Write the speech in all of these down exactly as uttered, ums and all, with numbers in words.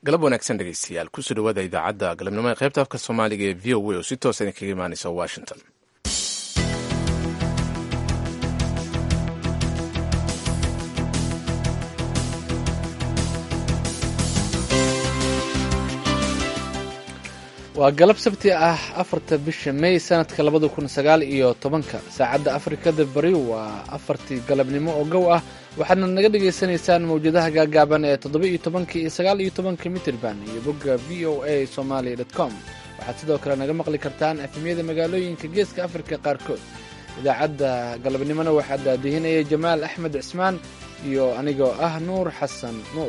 galab wanaagsan dhegeystayaal kusoo dhawaada idaacadda galabnimo ee qaybta afka soomaaliga ee v o a oo si toosa idinkaga imaanaysa washington. waa galab sabti ah afarta bisha may sanadka labada kun sagaal iyo tobanka saacadda afrikada bari waa afartii galabnimo oo gow ah waxaadna naga dhagaysanaysaan mawjadaha gaagaaban ee toddoba iyo tobanka iyo sagaal iyo tobanka mitirban iyo bogga v o a somaly dot com waxaad sidoo kale naga maqli kartaan efemyada magaalooyinka geeska afrika qaarkood. idaacadda galabnimona waxaa daadihinaya jamaal axmed cismaan iyo anigoo ah nuur xasan nuur.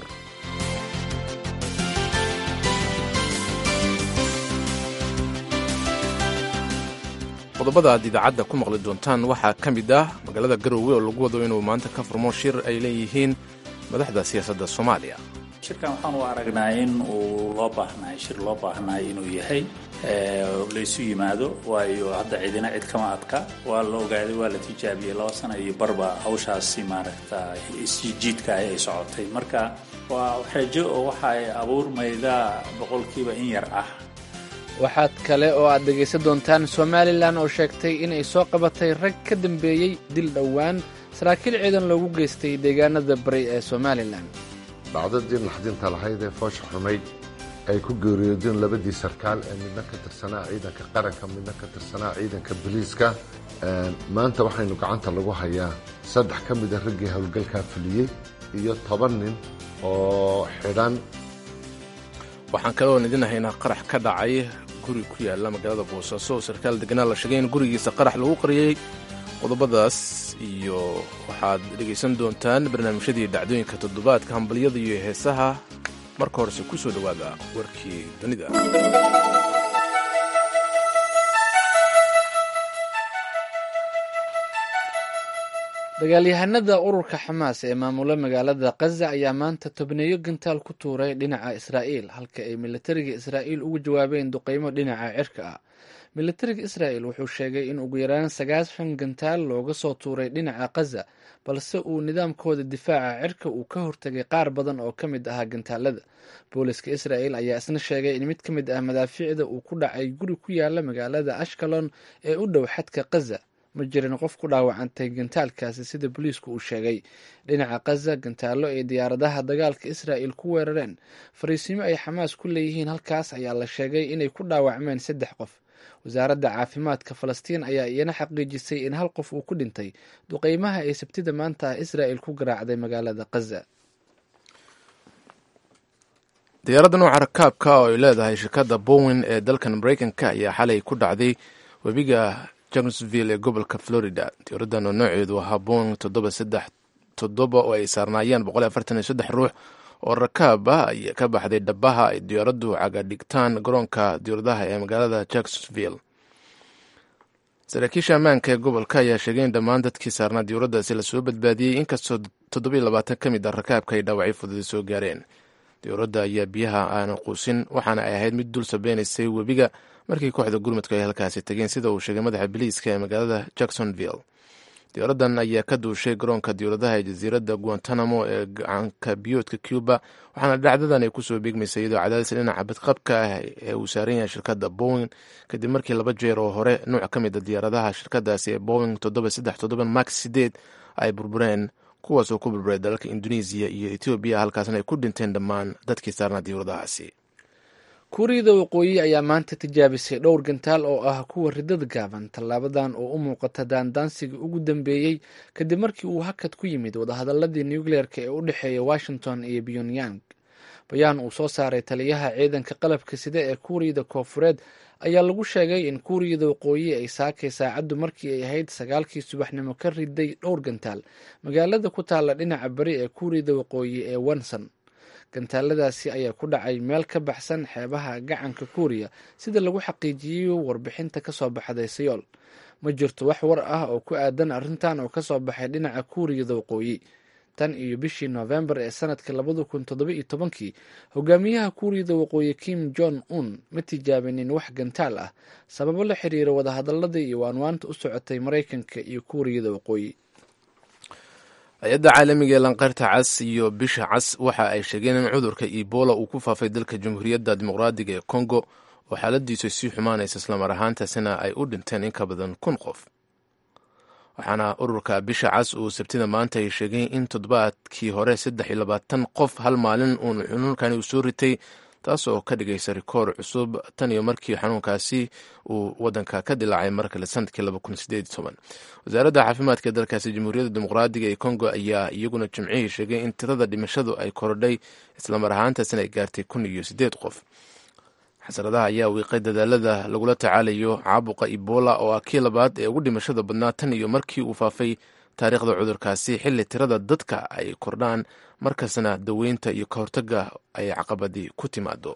qodobada aad idaacadda ku maqli doontaan waxaa ka mid ah magaalada garowe oo lagu wado inuu maanta ka furmo shir ay leeyihiin madaxda siyaasadda soomaaliya. shirkan waxaan u aragnaa in uu loo baahnaay shir loo baahnaay inuu yahay laysu yimaado waayo hadda cidina cid kama adka waa la ogaaday waa la tijaabiyey laba sana iyo barba hawshaasi maaragta isjiidka ay socotay marka waa rajo oo waxa ay abuurmaydaa boqolkiiba in yar ah. waxaad kale oo aad dhegaysan doontaan somalilan oo sheegtay inay soo qabatay rag ka dambeeyey dil dhowaan saraakiil ciidan loogu geystay deegaanada bari ee somalilan. dhacdadii naxdinta lahayd ee foosha xumayd ay ku geeriyoodeen labadii sarkaal ee midna ka tirsanaa ciidanka qaranka midna ka tirsanaa ciidanka booliiska maanta waxaynu gacanta lagu hayaa saddex ka mida raggii howlgalkaa fuliyey iyo toban nin oo xidhan. waxaan kaloo idinahaynaa qarax ka dhacay guri ku yaala magaalada boosaaso oo sarkaal deganaa la sheegay in gurigiisa qarax lagu qariyey. qodobadaas iyo waxaad dhegaysan doontaan barnaamijyadii dhacdooyinka toddobaadka hambalyada iyo heesaha. marka horese ku soo dhowaada warkii dunida. dagaalyahanada ururka xamaas ee maamula magaalada kaza ayaa maanta tobneeyo gantaal ku tuuray dhinaca israa'iil halka ay militariga israa'iil ugu jawaabeen duqeymo dhinaca cirka ah. militariga israa'iil wuxuu sheegay in ugu yaraan sagaashan gantaal looga soo tuuray dhinaca kaza balse uu nidaamkooda difaaca cirka uu ka hortagay qaar badan oo ka mid ahaa gantaalada. booliska israa'iil ayaa isna sheegay in mid ka mid ah madaafiicda uu ku dhacay guri ku yaala magaalada ashkalon ee u dhow xadka kaza. ma jirin qof ku dhaawacantay gantaalkaasi sida booliisku uu sheegay. dhinaca kaza gantaalo ay diyaaradaha dagaalka israa'iil ku weerareen fariisimo ay xamaas ku leeyihiin halkaas ayaa la sheegay inay ku dhaawacmeen saddex qof. wasaaradda caafimaadka falastiin ayaa iyana xaqiijisay in hal qof uu ku dhintay duqeymaha ay sabtida maanta ah israa'iil ku garaacday magaalada kaza. diyaaradda nooca rakaabka oo ay leedahay shirkadda bowen ee dalkan maraykanka ayaa xalay ku dhacday webiga jacksonville ee gobolka florida. diyaaraddan oo nooceedu ahaa boing toddoba saddex toddoba oo ay saarnaayeen boqol iyo afartan iyo saddex ruux oo rakaab ah ayaa ka baxday dhabaha ay diyaaraddu cagadhigtaan garoonka diyaaradaha ee magaalada jacksonville. saraakiisha ammaanka ee gobolka ayaa sheegay in dhammaan dadkii saarnaa diyaaraddaasi lasoo badbaadiyey inkastoo toddoba iyo labaatan ka mid ah rakaabka ay dhaawacyo fudud soo gaareen. diyaaradda ayaa biyaha aanan quusin waxaana ay ahayd mid dul sabeynaysay webiga markii kooxda gurmudku ay halkaasi tageen sida uu sheegay madaxa biliiska ee magaalada jacksonville. diyaaraddan ayaa ka duushay garoonka diyaaradaha ee jasiiradda guantanamo ee gacanka biyoodka cuba waxaana dhacdadan ay kusoo beegmaysay iyadoo cadaadis dhinaca badqabka ah ee uu saaran yahay shirkadda bowen kadib markii laba jeer oo hore nuuc ka mid a diyaaradaha shirkadaasi ee bowen toddoba saddex toddoba max sideed ay burbureen kuwaasoo ku burburay dalalka indonesiya iyo etoobiya halkaasna ay ku dhinteen dhammaan dadkii saarnaa diyaaradahaasi. kuuriyada waqooyi ayaa maanta tijaabisay dhowr gantaal oo ah kuwa ridada gaaban. tallaabadan oo u muuqata daandaansiga ugu dambeeyey kadib markii uu hakad ku yimid wadahadaladii nucleer-ka ee u dhexeeya washington iyo pyongyang. bayaan uu soo saaray taliyaha ciidanka qalabka sida ee kuuriyada koofureed ayaa lagu sheegay in kuuriyada waqooyi ay saakay saacaddu markii ay ahayd sagaalkii subaxnimo ka riday dhowr gantaal magaalada ku taalla dhinaca bari ee kuuriyada waqooyi ee wonson. gantaaladaasi ayaa ku dhacay meel ka baxsan xeebaha gacanka kuuriya sida lagu xaqiijiyey warbixinta kasoo baxday seyool. ma jirto wax war ah oo ku aadan arrintan oo kasoo baxay dhinaca kuuriyada waqooyi. tan iyo bishii noofembar ee sanadka labada kun toddoba iyo tobankii hogaamiyaha kuuriyada waqooyi kim jong un ma tijaabinin wax gantaal ah sababo la xiriira wadahadaladii iyo waanwaanta u socotay maraykanka iyo kuuriyada waqooyi. hay-adda caalamiga ee lanqayrta cas iyo bisha cas waxa ay sheegeen in cudurka ebola uu ku faafay dalka jamhuuriyadda dimuqraadiga ee congo oo xaaladiisu sii xumaanaysa islamar ahaantaasina ay u dhinteen in ka badan kun qof. waxaana ururka bisha cas uu sabtida maanta ay sheegeen in toddobaadkii hore saddex iyo labaatan qof hal maalin uun xanuunkani uu soo ritay, taasoo ka dhigaysa rikoor cusub tan iyo markii xanuunkaasi uu wadanka ka dilaacay mar kale sanadkii laba kun sideed iyo toban. wasaaradda caafimaadka dalkaasi jamhuuriyadda dimuqraadiga ee congo ayaa iyaguna jimcihii sheegay in tirada dhimashadu ay korodhay islamar ahaantaasina ay gaartay kun iyo sideed qof. xasaradaha ayaa wiiqay dadaalada lagula tacaalayo caabuqa ebola oo ah kii labaad ee ugu dhimashada badnaa tan iyo markii uu faafay taariikhda cudurkaasi, xilli tirada dadka ay kordhaan markasna daweynta iyo ka hortagga ay caqabadii ku timaado.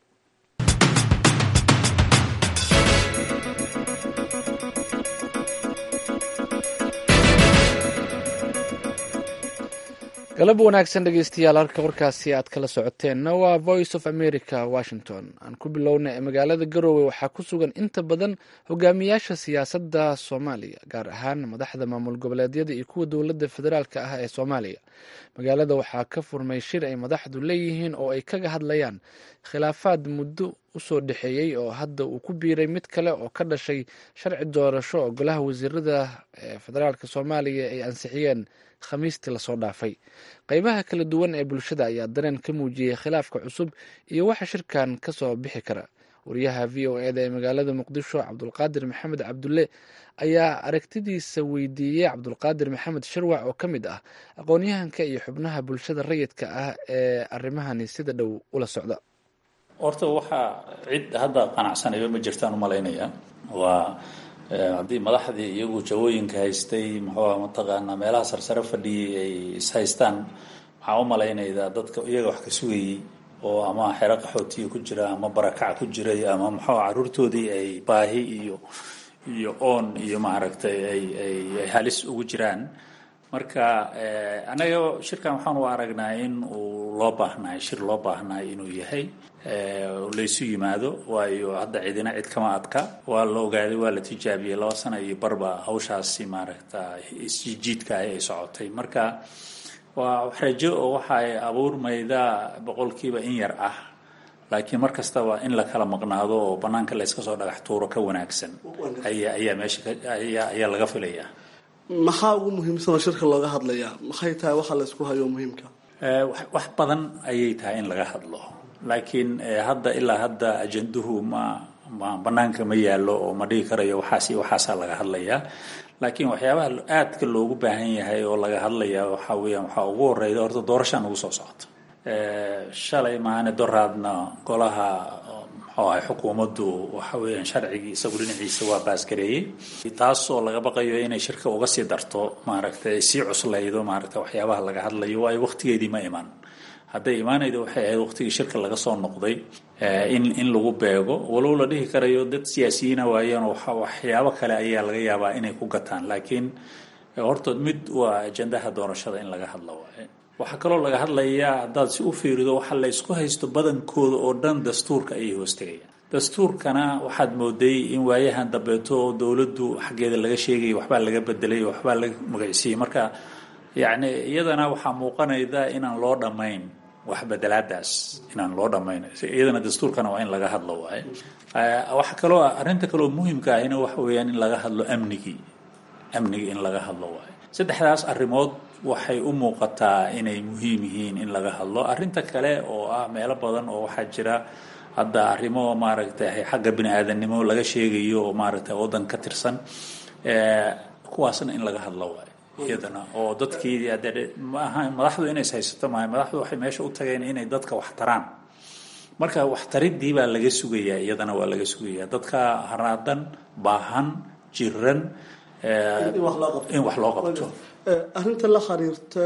galab wanaagsan dhegeystayaal, halka warkaasi aad kala socoteenna waa voice of america washington. aan ku bilowna ee magaalada garowe waxaa ku sugan inta badan hogaamiyaasha siyaasadda soomaaliya, gaar ahaan madaxda maamul goboleedyada iyo kuwa dowladda federaalka ah ee soomaaliya. magaalada waxaa ka furmay shir ay madaxdu leeyihiin oo ay kaga hadlayaan khilaafaad muddo usoo dhexeeyey oo hadda uu ku biiray mid kale oo ka dhashay sharci doorasho oo golaha wasiirada ee federaalka soomaaliya ay ansixiyeen khamiistii lasoo dhaafay. qeybaha kala duwan ee bulshada ayaa dareen ka muujiyey khilaafka cusub iyo waxa shirkan ka soo bixi kara. wariyaha v o eda ee magaalada muqdisho cabdulqaadir maxamed cabdulle ayaa aragtidiisa weydiiyey cabdulqaadir maxamed shirwac oo ka mid ah aqoon-yahanka iyo xubnaha bulshada rayidka ah ee arrimahani sida dhow ula socda. horta waxaa cid hadda qanacsanayba ma jirtaan u malaynaya. waa haddii madaxdii iyagu jawooyinka haystay muxuuha mataqaanaa meelaha sarsare fadhiyay ay ishaystaan, waxaa u malaynaydaa dadka iyaga wax ka sugayey oo ama xero qaxootiya ku jira ama barakac ku jiray ama muxuu caruurtoodii ay baahi iyo iyo oon iyo maaragtay ay ay ay halis ugu jiraan. marka anaga shirkan waxaan u aragnaa in uu loo baahnaay shir loo baahnaay inuu yahay laysu yimaado, waayo hadda cidina cid kama adka. waa la ogaaday, waa la tijaabiyey laba sana iyo barba hawshaasi maaragta isjiidka ay socotay. marka waa rajo oo waxa ay abuurmaydaa boqolkiiba in yar ah, laakiin mar kasta waa in la kala maqnaado oo banaanka la iska soo dhagax tuuro ka wanaagsan ayaa ayaa meesha ayaa ayaa laga filayaa. maxaa ugu muhiimsan oo shirka looga hadlayaa? maxay tahay waxa la isku hayo muhiimka? wax badan ayay tahay in laga hadlo, laakiin hadda ilaa hadda ajanduhu ma ma banaanka ma yaalo oo ma dhigi karayo waxaas iyo waxaasaa laga hadlayaa. laakiin waxyaabaha aadka loogu baahan yahay oo laga hadlayaa waxaa weeyaan waxaa ugu horeyda horta doorashaan ugu soo socota. shalay maahane doraadna golaha oo ay xukuumaddu waxa weeyaan sharcigii isagu dhinaciisa waa baasgareeyey, taasoo laga baqayo inay shirka uga sii darto maaragtay sii cuslaydo maaragtay waxyaabaha laga hadlayo. waayo waqtigeedii ma iman. hadday imaanaydo waxay ahayd waqtigii shirka laga soo noqday in in lagu beego, walow la dhihi karayo dad siyaasiyiina waayeen waxyaabo kale ayaa laga yaabaa inay ku gataan. laakiin horta mid waa ajandaha doorashada in laga hadlo waaye. waxaa kaloo laga hadlayaa haddaad si u fiirido waxa la isku haysto badankooda oo dhan dastuurka ayay hoostegayaan. dastuurkana waxaad mooday in waayahan dambeeto dowladdu xaggeeda laga sheegay waxbaa laga bedelay, waxbaa laga magacsiiyey. marka yacni iyadana waxaa muuqanayda inaan loo dhammayn wax bedelaadaas, inaan loo dhammayn iyadana dastuurkana waa in laga hadlo waaye. waxa kaloo arrinta kaloo muhiimka ahina waxa weeyaan in laga hadlo amnigii amnigii in laga hadlo waaye. saddexdaas arrimood waxay u muuqataa inay muhiim yihiin in laga hadlo. arrinta kale oo ah meelo badan oo waxaa jira hadda arrimo maaragtay xagga bini aadamnimo laga sheegayo oo maaragtay waddan ka tirsan, kuwaasna in laga hadlo waaye iyadana. oo dadkii maaha madaxdu inay haysato maaha, madaxdu waxay meesha u tageen inay dadka wax taraan. marka wax taridii baa laga sugayaa, iyadana waa laga sugayaa dadka haraadan, baahan, jiran in wax loo qabto. arrinta la xiriirta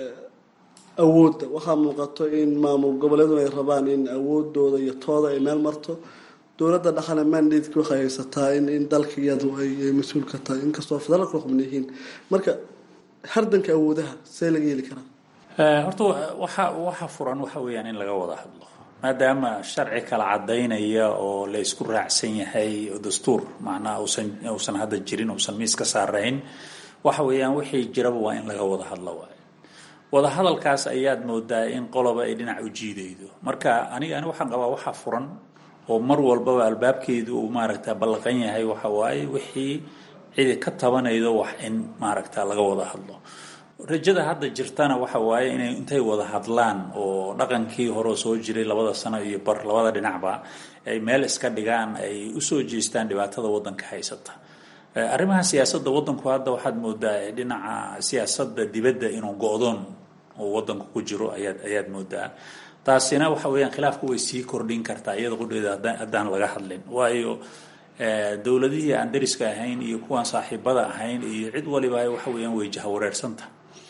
awoodda waxaa muuqato in maamul goboleedu ay rabaan in awoodooda iyo tooda ay meel marto. dowladda dhexana mandateku waxay haysataa in in dalka iyadu ay mas-uul ka tahay, inkastoo federaalka xubna yihiin. marka hardanka awoodaha see laga heli karaa? horta waxa waxa furan waxa weeyaan in laga wada hadlo, maadaama sharci kala cadaynaya oo la isku raacsan yahay oo dastuur macnaha uusan uusan hadda jirin, uusan miis ka saarayn. waxa weeyaan wixii jiraba waa in laga wada hadlo waaye. wadahadalkaas ayaad moodaa in qoloba ay dhinac u jiidaydo marka aniga ani waxaan qabaa waxa furan oo mar walbaba albaabkeedu uu maaragtaa ballaqan yahay waxa waaye wixii cidi ka tabanaydo wax in maaragtaa laga wada hadlo rajada hadda jirtana waxa waaye inay intay wada hadlaan oo dhaqankii hore soo jiray labada sano iyo bar labada dhinacba ay meel iska dhigaan ay u soo jeestaan dhibaatada waddanka haysata arrimaha siyaasadda waddanku hadda waxaad moodaa dhinaca siyaasadda dibadda inuu go'doon oo waddanku ku jiro ayaad ayaad moodaa taasina waxa weeyaan khilaafku way sii kordhin kartaa iyada qudheeda haddaan laga hadlin waayo dowladihii aan dariska ahayn iyo kuwaan saaxiibada ahayn iyo cid waliba waxa weeyaan way jahawareersanta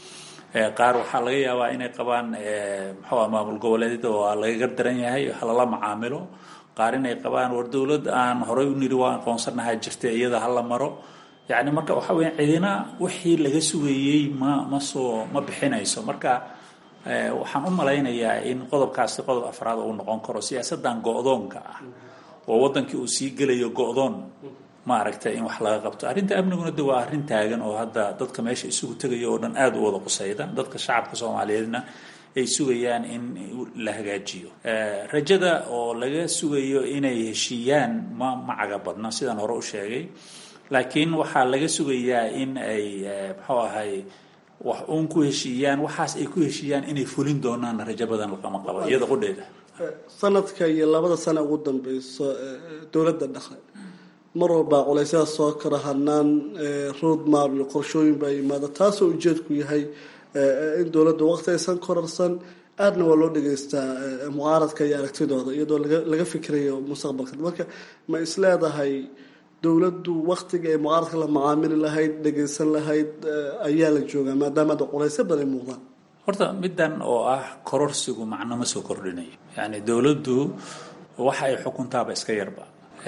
qaar waxaa laga yaabaa inay qabaan muxuu maamul goboleedyada oo laga gardaran yahay halala macaamilo qaar inay qabaan war dowlad aan horey u niri waa aqoonsanahay jirtay iyada hala maro yacni marka waxa weeyaan cidina wixii laga sugayey ma ma soo ma bixinayso marka waxaan u malaynayaa in qodobkaasi qodob afraad uu noqon karo siyaasaddan go'doonka ah oo waddankii uu sii gelayo go'doon maaragtay in wax laga qabto arrinta amniguna de waa arrin taagan oo hadda dadka meesha isugu tegaya oo dhan aad u wada qusayda dadka shacabka soomaaliyeedna ay sugayaan in la hagaajiyo rajada oo laga sugayo inay heshiiyaan ma macaga badna sidaan hore u sheegay laakiin waxaa laga sugayaa in ay muxuu ahay wax uun ku heshiiyaan waxaas ay ku heshiiyaan inay fulin doonaan rajo badan lagama qabo iyada qudheeda sanadka iyo labada sano ugu dambeyso dowladda dhexe mar walba culaysyada soo kara hanaan road map iyo qorshooyin baa yimaada taasoo ujeedku yahay in dowladda waqti aysan korarsan aadna waa loo dhegeystaa mucaaradka iyo aragtidooda iyadoo laga fikirayo mustaqbalka marka ma isleedahay dowladdu waqtiga ay mucaaradka la macaamili lahayd dhegeysan lahayd ayaa la joogaa maadaama ada culaysyo badan ay muuqdaan horta middan oo ah kororsigu macno ma soo kordhinayo yacni dowladdu waxa ay xukuntaaba iska yarba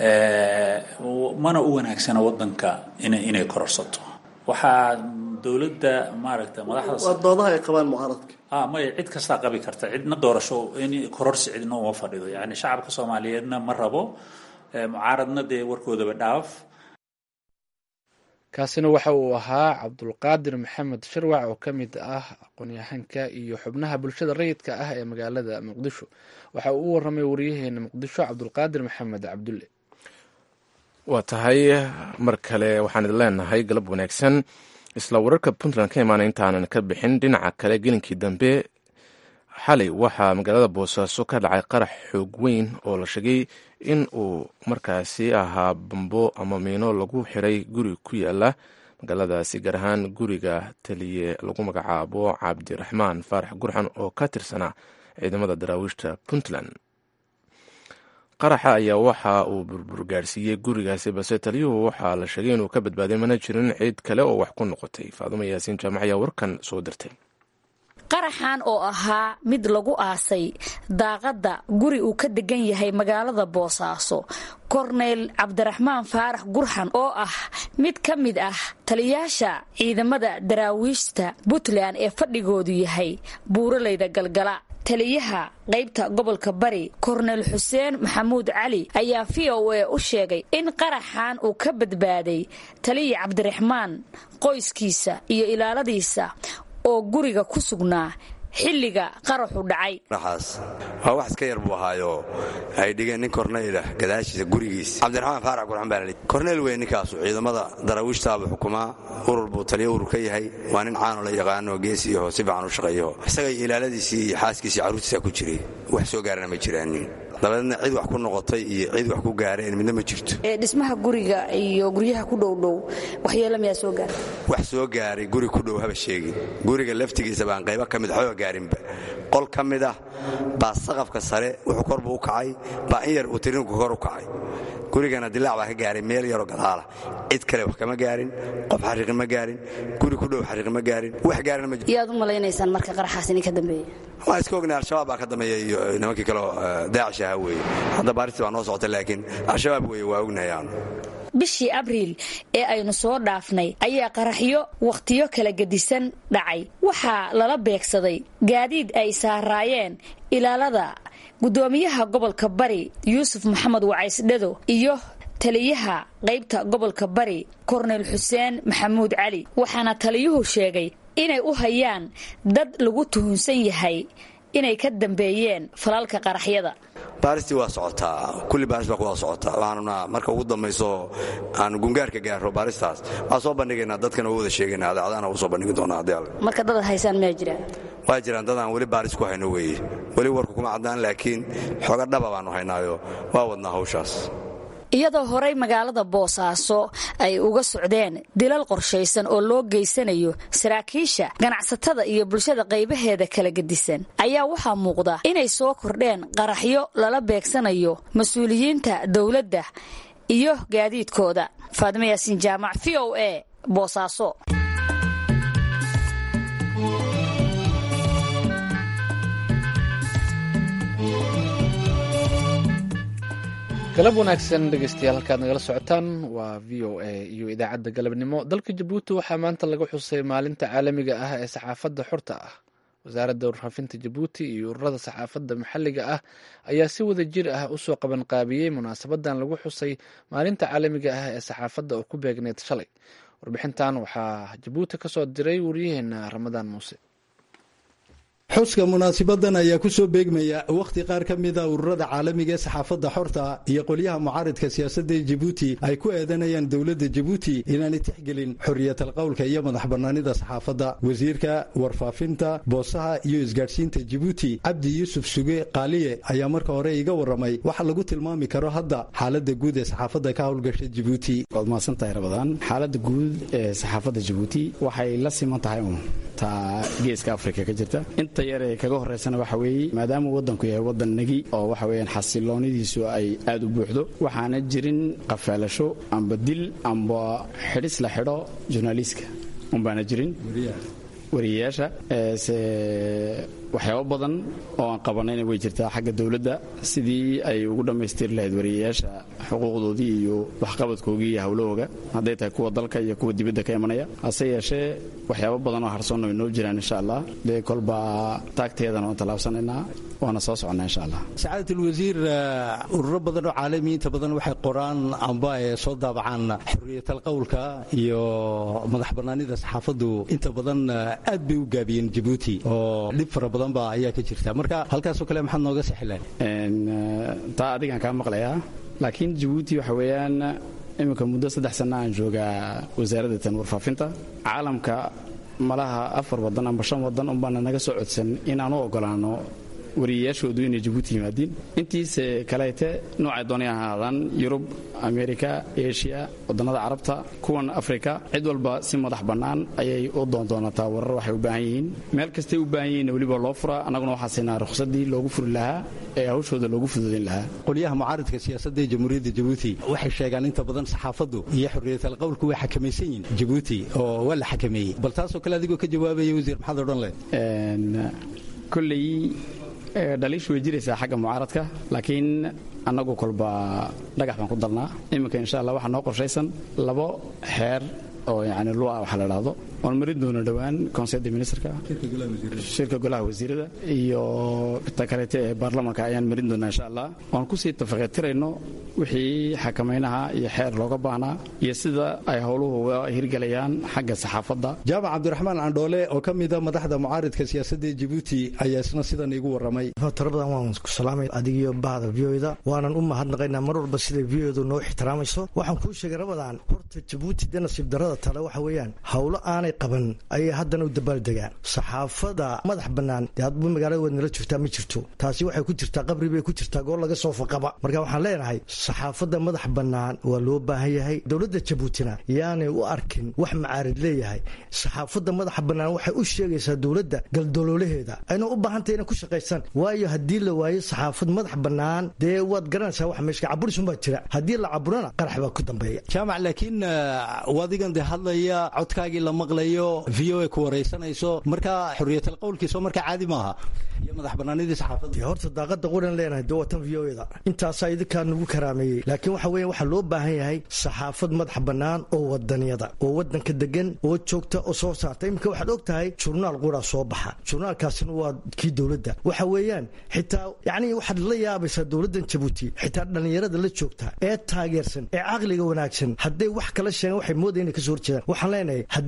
mana u wanaagsana waddanka inay inay kororsato waxaa dowladda maaragta madaxda waa doodaha ay qabaan mucaaradka ah may cid kasta qabi karta cidna doorasho in kororsi cidna uma fadhido yacni shacabka Soomaaliyeedna ma rabo mucaaradna dee warkoodaba dhaaf kaasina waxa uu ahaa cabdulqaadir maxamed sharwac oo ka mid ah aqoon-yahanka iyo xubnaha bulshada rayidka ah ee magaalada muqdisho waxa uu u waramay wariyaheena muqdisho cabdulqaadir maxamed cabdulle waa tahay mar kale waxaan idin leenahay galab wanaagsan isla wararka puntland ka imaanay intaanan ka bixin dhinaca kale gelinkii dambe xalay waxaa magaalada boosaaso ka dhacay qarax xoog weyn oo la sheegay in uu markaasi ahaa bambo ama miino lagu xiray guri ku yaala magaaladaasi gaar ahaan guriga taliye lagu magacaabo cabdiraxmaan faarax gurxan oo ka tirsanaa ciidamada daraawiishta puntland qaraxa ayaa waxa uu burbur gaarsiiyey gurigaasi balse taliyuhu waxaa la sheegay inuu ka badbaaday mana jirin ciid kale oo wax ku noqotay faadumo yaasiin jaamac ayaa warkan soo dirtay qaraxan oo ahaa mid lagu aasay daaqadda guri uu ka degan yahay magaalada boosaaso korneyl cabdiraxmaan faarax gurxan oo ah mid ka mid ah taliyaasha ciidamada daraawiishta puntland ee fadhigoodu yahay buuraleyda galgala taliyaha qaybta gobolka bari korneyl xuseen maxamuud cali ayaa v o a u sheegay in qaraxan uu ka badbaaday taliya cabdiraxmaan qoyskiisa iyo ilaaladiisa oo guriga ku sugnaa xilliga qaraxu dhacay raxaas waa wax iska yar buu ahaayo ay dhigeen nin korneyl ah gadaashiisa gurigiisa cabdiraxmaan faarax gurxan baa la yidhi korneyl weyn ninkaasu ciidamada daraawiishtaaba xukumaa urur buu taliya urur ka yahay waa nin caano la yaqaano geesi iyo si fiican u shaqeeyo isagay ilaaladiisii iyo xaaskiisii carruurtiisa ku jiray wax soo gaarana ma jiraanin dabadeedna cid wax ku noqotay iyo cid wax ku gaareen midna ma jirto dhismaha guriga iyo guryaha ku dhowdhow waxyeelo miyaa soo gaaray wax soo gaaray guri ku dhow haba sheegin guriga laftigiisa baan qaybo ka mid xooga gaarinba qol ka mid ah baa saqafka sare wuxuu kor buu u kacay baa in yar uu tirinku kor u kacay gurigana dilaac baa ka gaaray meel yaroo gadaala cid kale wax kama gaarin qof xariiqin ma gaarin guri ku dhow xariiqin ma gaarin wax gaarina ma jiro yaad u malaynaysaan marka qaraxaas inay ka dambeeyay waa iska ognahay al-shabaab baa ka dambeeya iyo nimankii kaleo daacish ahaa weeye hadda baaristi baa noo socota laakiin al-shabaab weeye waa ognahay aanu bishii abriil ee aynu soo dhaafnay ayaa qaraxyo wakhtiyo kala gedisan dhacay waxaa lala beegsaday gaadiid ay saaraayeen ilaalada gudoomiyaha gobolka bari yuusuf maxamed wacaysdhado iyo taliyaha qaybta gobolka bari korneyl xuseen maxamuud cali waxaana taliyuhu sheegay inay u hayaan dad lagu tuhunsan yahay inay ka dambeeyeen falalka qaraxyada. baaristii waa socotaa, kulli baaris baa kuwada socotaa. waxaanuna marka ugu dambayso aan gungaarka gaaro baaristaas waan soo bandhigaynaa, dadkana waa wada sheegaynaa, adaacadahana ugu soo bandhigi doonaa haddii alle. marka dad haysaan ma jiraan? waa jiraan dad aan weli baaris ku hayno weeye, weli warku kuma caddaan, laakiin xooga dhaba baanu haynaayo waa wadnaa hawshaas. iyadoo horey magaalada Boosaaso ay uga socdeen dilal qorshaysan oo loo geysanayo saraakiisha, ganacsatada iyo bulshada qaybaheeda kala gedisan, ayaa waxaa muuqda inay soo kordheen qaraxyo lala beegsanayo mas'uuliyiinta dawladda iyo gaadiidkooda. Faadimo Yaasiin Jaamac, V O A, Boosaaso. galab wanaagsan dhegeystayaal, halkaad nagala socotaan waa V O A iyo idaacadda galabnimo. dalka Jabuuti waxaa maanta laga xusay maalinta caalamiga ah ee saxaafadda xorta ah. wasaaradda warfaafinta Jabuuti iyo ururada saxaafadda maxalliga ah ayaa si wada jir ah usoo qaban qaabiyey munaasabadan lagu xusay maalinta caalamiga ah ee saxaafadda oo ku beegneyd shalay. warbixintan waxaa Jabuuti ka soo diray wariyaheena Ramadaan Muuse. xuska munaasibadan ayaa ku soo beegmaya waqti qaar ka mid ah ururada caalamiga ee saxaafadda xorta iyo qolyaha mucaaridka siyaasadda Jabuuti ay ku eedanayaan dawladda Jabuuti inaanay tixgelin xorriyatul qowlka iyo madax bannaanida saxaafadda. wasiirka warfaafinta, boosaha iyo isgaarsiinta Jabuuti Cabdi Yuusuf Suge Qaaliye ayaa marka hore iga waramay waxa lagu tilmaami karo hadda xaaladda guud ee saxaafadda ka howlgasha Jabuuti. waad mahadsantahay Ramadaan. xaaladda guud ee saxaafadda Jabuuti waxay la siman tahay ta geeska Afrika ka jirta. inta yar ee kaga horeysana waxa weeye maadaama waddanku yahay waddan nagi oo waxa weeyaan xasiloonidiisu ay aad u buuxdo, waxaana jirin qafaalasho amba dil amba xidhis la xidho journalistka unbaana jirin wariyayaasha. waxyaabo badan oo aan qabanayna way jirtaa xagga dawladda sidii ay ugu dhammaystiri lahayd wariyayaasha xuquuqdoodii iyo waxqabadkoogii iyo howlahooga, hadday tahay kuwa dalka iyo kuwa dibadda ka imanaya. hase yeeshee waxyaabo badan oo harsoon way noo jiraan insha allah. dee kolba taagteedana waan tallaabsanaynaa, waana soo soconnaa insha allah. sacaadatul wasiir, ururo badan oo caalamiyiinta badan waxay qoraan amba ay soo daabacaan xorriyatul qowlka iyo madax bannaanida saxaafaddu inta badan aad bay u gaabiyeen Jabuuti oo dhib fara badan baa ayaa ka jirta. marka halkaasoo kale maxaad nooga sixleen? taa adigaan kaa maqlayaa, laakiin Jabuuti waxa weeyaan iminka muddo saddex sana aan joogaa wasaaradda tan warfaafinta. caalamka malaha afar wadan amba shan wadan unbaana naga soo codsan in aan u ogolaano wariyayaashoodu inay Jabuuti yimaadiin. intiise kaleete noocay doonay ahaadaan Yurub, Amerika, Asia, wadannada Carabta, kuwan Afrika, cid walba si madax bannaan ayay u doondoonataa warar waxay u baahan yihiin. meel kastay u baahan yihiin weliba loo furaa. annaguna waxaa siinaa rukhsadii loogu furi lahaa ee hawshooda loogu fududayn lahaa. qolyaha mucaaridka siyaasadda ee jamhuuriyadda Jabuuti waxay sheegaan inta badan saxaafaddu iyo xorriyatul qowlku way xakamaysan yihiin Jabuuti oo waa la xakameeyey. bal taasoo kale adigoo ka jawaabaya wasiir maxaad odhan lahayd? kolley dhaliishu way jiraysaa xagga mucaaradka, laakiin annagu kolba dhagax baan ku darnaa. iminka insha allah waxaa noo qorshaysan labo xeer oo yani lua waxa la dhahdo oon marin doono dhowaan konseyda ministerka, shirka golaha wasiirada iyo ta kaleete ee baarlamaanka ayaan marin doonaa insha allah. oon kusii tafaqeetirayno wixii xakamaynaha iyo xeer looga baahnaa iyo sida ay howluhu hirgelayaan xagga saxaafadda. jaamac cabdiraxmaan candhoole oo ka mida madaxda mucaaridka siyaasadda ee Jabuuti ayaa isna sidan iigu waramay. tarabadan waan ku salaamay adigiyo bahda V O A da, waanan u mahadnaqaynaa mar walba sida V O A du noo ixtiraamayso. waxaan kuu sheegay Ramadaan, horta Jabuuti de nasiib darrada tale waxa weeyaan howlo aanay qaban ayay haddana u dabaaldegaan. saxaafadda madax bannaan dee hadba magaalada waad nala jirtaa ma jirto. taasi waxay ku jirtaa qabri bay ku jirtaa goor laga soo faqaba. marka waxaan leenahay saxaafadda madax bannaan waa loo baahan yahay. dowladda Jabuutina yaanay u arkin wax macaarid leeyahay. saxaafadda madax bannaan waxay u sheegaysaa dowladda galdoloolaheeda ayna u baahantay inay ku shaqaysan. waayo haddii la waayo saxaafad madax bannaan dee waad garanaysaa wax meeshka caburisun baa jira. haddii la caburana qarax baa ku dambeeya. jaamac, laakiin wadigan dee hadlaya codkaagii la maqlayo, V O A ku waraysanayso, marka xorriyatul qowlkiisa marka caadi maaha iyo madax bannaanidii saxaafadda. horta daaqada quran leenahay dee watan V O A da intaasaa idinkaa nagu karaameeyey. laakiin waxa weeye waxaa loo baahan yahay saxaafad madax bannaan oo wadaniyada oo waddanka degan oo joogta oo soo saarta. iminka waxaad og tahay jurnaal quraa soo baxa. jurnaalkaasina waa kii dowladda. waxa weeyaan xitaa yacni waxaad la yaabaysaa dowladdan Jabuuti xitaa dhallinyarada la joogta ee taageersan ee caqliga wanaagsan hadday wax kala sheegaan waxay moodayaan inay ka soo horjeedaan. waxaan leenahay haddii aad aragto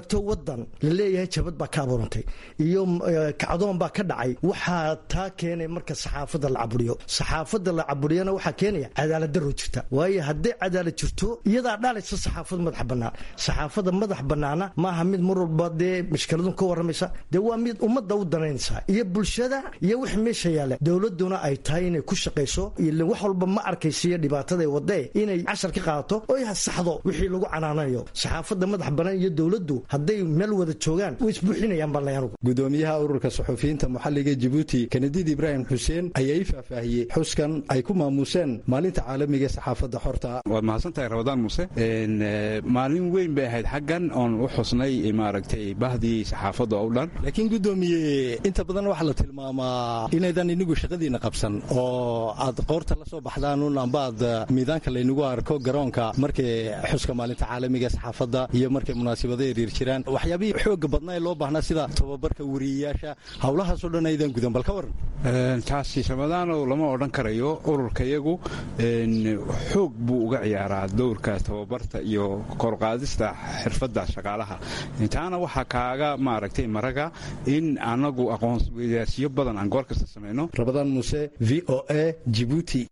aragto wadan la leeyahay jabad baa ka abuurantay iyo kacdoon baa ka dhacay waxaa taa keenay marka saxaafadda la caburiyo saxaafadda la caburiyana waxaa keenaya cadaalad darro jirta waayo hadday cadaalad jirto iyadaa dhalaysa saxaafad madax bannaan saxaafadda madax bannaana maaha mid mar walba dee mashkiladun ka warramaysa dee waa mid ummadda u danaynaysa iyo bulshada iyo wix meesha yaalla dowladuna ay tahay inay ku shaqayso iyo wax walba ma arkaysiyo dhibaatada wadee inay cashar ka qaadato oo ay saxdo wixii lagu canaanayo saxaafadda madax bannaan iyo dowladdu hadday meel wada joogaan way isbuuxinayaan baan leeyahay gudoomiyaha ururka suxufiyiinta maxalliga Djibouti Kennedy Ibrahim Hussein ayaa faahfaahiyay xuskan ay ku maamuseen maalinta caalamiga ee saxaafadda xorta waa mahadsantahay Ramadaan Muuse een maalin weyn bay ahayd xaggan oon u xusnay maaragtay bahdii saxaafadda oo dhan laakiin gudoomiye inta badan waxa la tilmaamaa inaydan inigu shaqadiina qabsan oo aad qoorta la soo baxdaan un ambaad miidaanka laynagu arko garoonka markii xuska maalinta caalamiga ee saxaafadda iyo markii munaasabado yaryar jiraan waxyaabihii xooga badnaa ee loo baahnaa sida tababarka wariyeyaasha howlahaas oo dhan aydan gudan bal ka waran taasi Ramadaano lama odhan karayo ururkayagu xoog buu uga ciyaaraa dowrka tababarta iyo korqaadista xirfadda shaqaalaha intaana waxa kaaga maaragtay maraga in anagu aqoon weydaarsiyo badan aan goor kasta sameeyno Ramadaan Muuse V O A Djibouti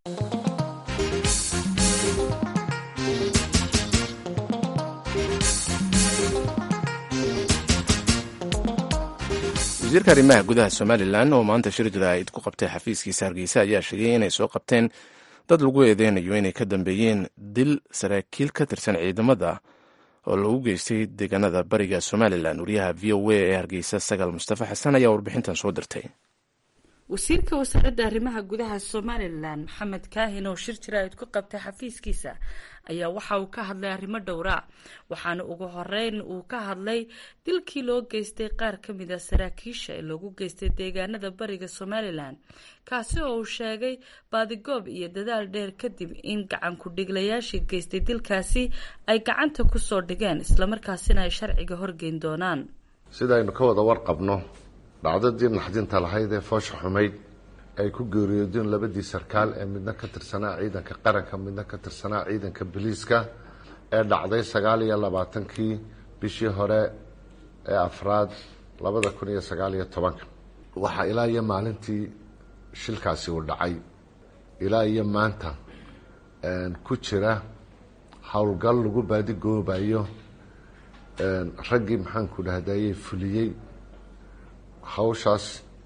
wasiirka arrimaha gudaha Somaliland oo maanta shir jaraa'id ku qabtay xafiiskiisa Hargeysa ayaa sheegay inay soo qabteen dad lagu eedeynayo inay ka dambeeyeen dil saraakiil ka tirsan ciidamada oo lagu geystay deegaanada bariga Somaliland wariyaha V O A ee Hargeysa Sagal Mustafa Xasan ayaa warbixintan soo dirtay wasiirka wasaaradda arrimaha gudaha Somaliland Maxamed Kaahin oo shir jaraa'id ku qabtay xafiiskiisa ayaa waxa uu ka hadlay arrimo dhowra waxaana ugu horeyn uu ka hadlay dilkii loo geystay qaar ka mid ah saraakiisha ee lagu geystay deegaanada bariga Somaliland kaasi oo uu sheegay baadigoob iyo dadaal dheer kadib in gacan ku dhiglayaashii geystay dilkaasi ay gacanta ku soo dhigeen isla markaasina ay sharciga horgeyn doonaan sidaynu ka wada warqabno dhacdadii naxdinta lahayd ee foosha xumayd ay ku geeriyoodeen labadii sarkaal ee midna ka tirsanaa ciidanka qaranka midna ka tirsanaa ciidanka booliiska ee dhacday sagaal iyo labaatankii bishii hore ee afraad labada kun iyo sagaal iyo tobanka waxaa ilaa iyo maalintii shilkaasi uu dhacay ilaa iyo maanta ku jira howlgal lagu baadigoobayo raggii maxaanku dhahdayey fuliyey hawshaas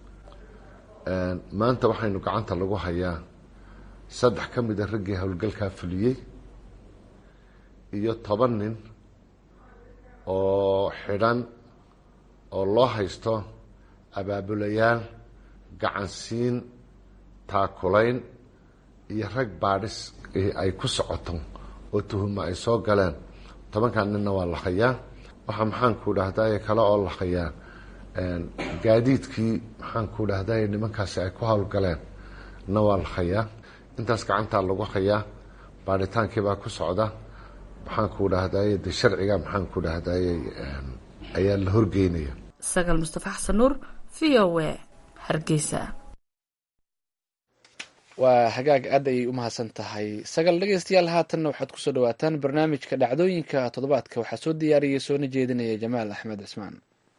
maanta waxaynu gacanta lagu hayaa saddex ka mid a raggii howlgalkaa fuliyey iyo toban nin oo xidhan oo loo haysto abaabulayaal gacansiin taakulayn iyo rag baadhis ay ku socoto oo tuhuma ay soo galeen tobankan ninna waa la hayaa waxaa maxaanku dhahdaye kale oo la hayaa gaadiidkii maxaanku dhahday nimankaasi ay ku howlgaleen na waa la hayaa intaas gacantaa lagu hayaa baaritaankiibaa ku socda maxaanku dhahday de sharciga maxaanku dhahday ayaa la horgeynaya Sagal Mustafa Xasan Nuur V O A Hargeysa waa hagaag aad ayay u mahadsan tahay sagal dhegeystayaal haatanna waxaad kusoo dhawaataan barnaamijka dhacdooyinka toddobaadka waxaa soo diyaariyay soona jeedinaya Jamaal Axmed Cismaan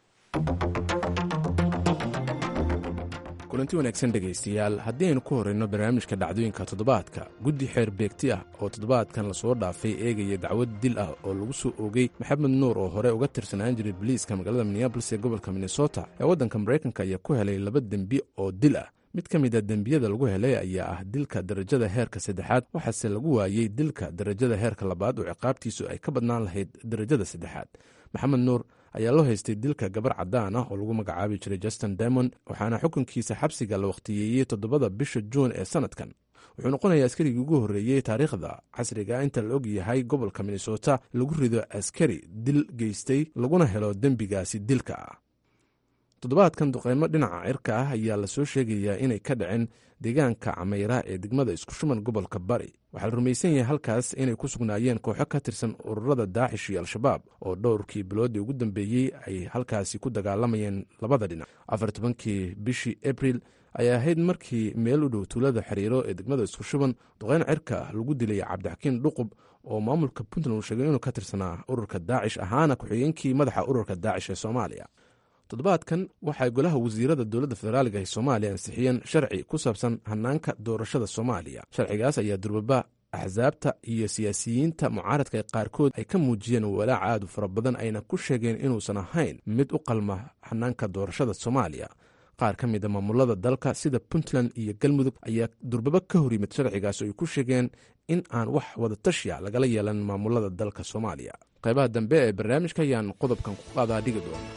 kulanti wanaagsan dhegaystayaal haddii aynu ku horeyno barnaamijka dhacdooyinka toddobaadka guddi xeer beegti ah oo toddobaadkan lasoo dhaafay eegaya dacwad dil ah oo lagu soo oogay maxamed nuur oo hore uga tirsanaan jiray boliiska magaalada minneabolis ee gobolka minnesota ee waddanka maraykanka ayaa ku helay laba dembi oo dil ah mid ka mid a dembiyada lagu helay ayaa ah dilka darajada heerka saddexaad waxaase lagu waayey dilka darajada heerka labaad oo ciqaabtiisu ay ka badnaan lahayd darajada saddexaad maxamed nuur ayaa loo haystay dilka gabar caddaan ah oo lagu magacaabi jiray justin diamond waxaana xukunkiisa xabsiga la wakhtiyeeyey toddobada bisha juun ee sanadkan wuxuu noqonayaa askarigii ugu horreeyey taariikhda casriga inta la og yahay gobolka minnesota lagu rido askari dil geystay laguna helo dembigaasi dilka ah toddobaadkan duqeymo dhinaca cirka ah ayaa lasoo sheegayaa inay ka dhaceen deegaanka cameyra ee degmada isku shuman gobolka bari waxaa la rumaysan yahay halkaas inay ku sugnaayeen kooxo ka tirsan ururada daacish iyo al-shabaab oo dhowrkii biloodii ugu dambeeyey ay halkaasi ku dagaalamayeen labada dhinac afar tobankii bishii abril ay ahayd markii meel u dhow tuulada xiriiro ee degmada isku shuban duqeyn cirka ah lagu dilay cabdixakiin dhuqub oo maamulka puntland uu sheegay inuu ka tirsanaa ururka daacish ahaana ku-xigeenkii madaxa ururka daacish ee soomaaliya. toddobaadkan waxay golaha wasiirada dowladda federaaliga ee soomaaliya ansixiyeen sharci ku saabsan hanaanka doorashada soomaaliya. sharcigaas ayaa durbaba axsaabta iyo siyaasiyiinta mucaaradka qaarkood ay ka muujiyeen walaac aad u fara badan ayna ku sheegeen inuusan ahayn mid u qalma hanaanka doorashada soomaaliya. qaar ka mida maamulada dalka sida puntland iyo galmudug ayaa durbaba ka hor yimid sharcigaas oo ay ku sheegeen in aan wax wadatashiya lagala yeelan maamulada dalka soomaaliya. qaybaha dambe ee barnaamijka ayaan qodobkan ku qaadaa dhigi doona.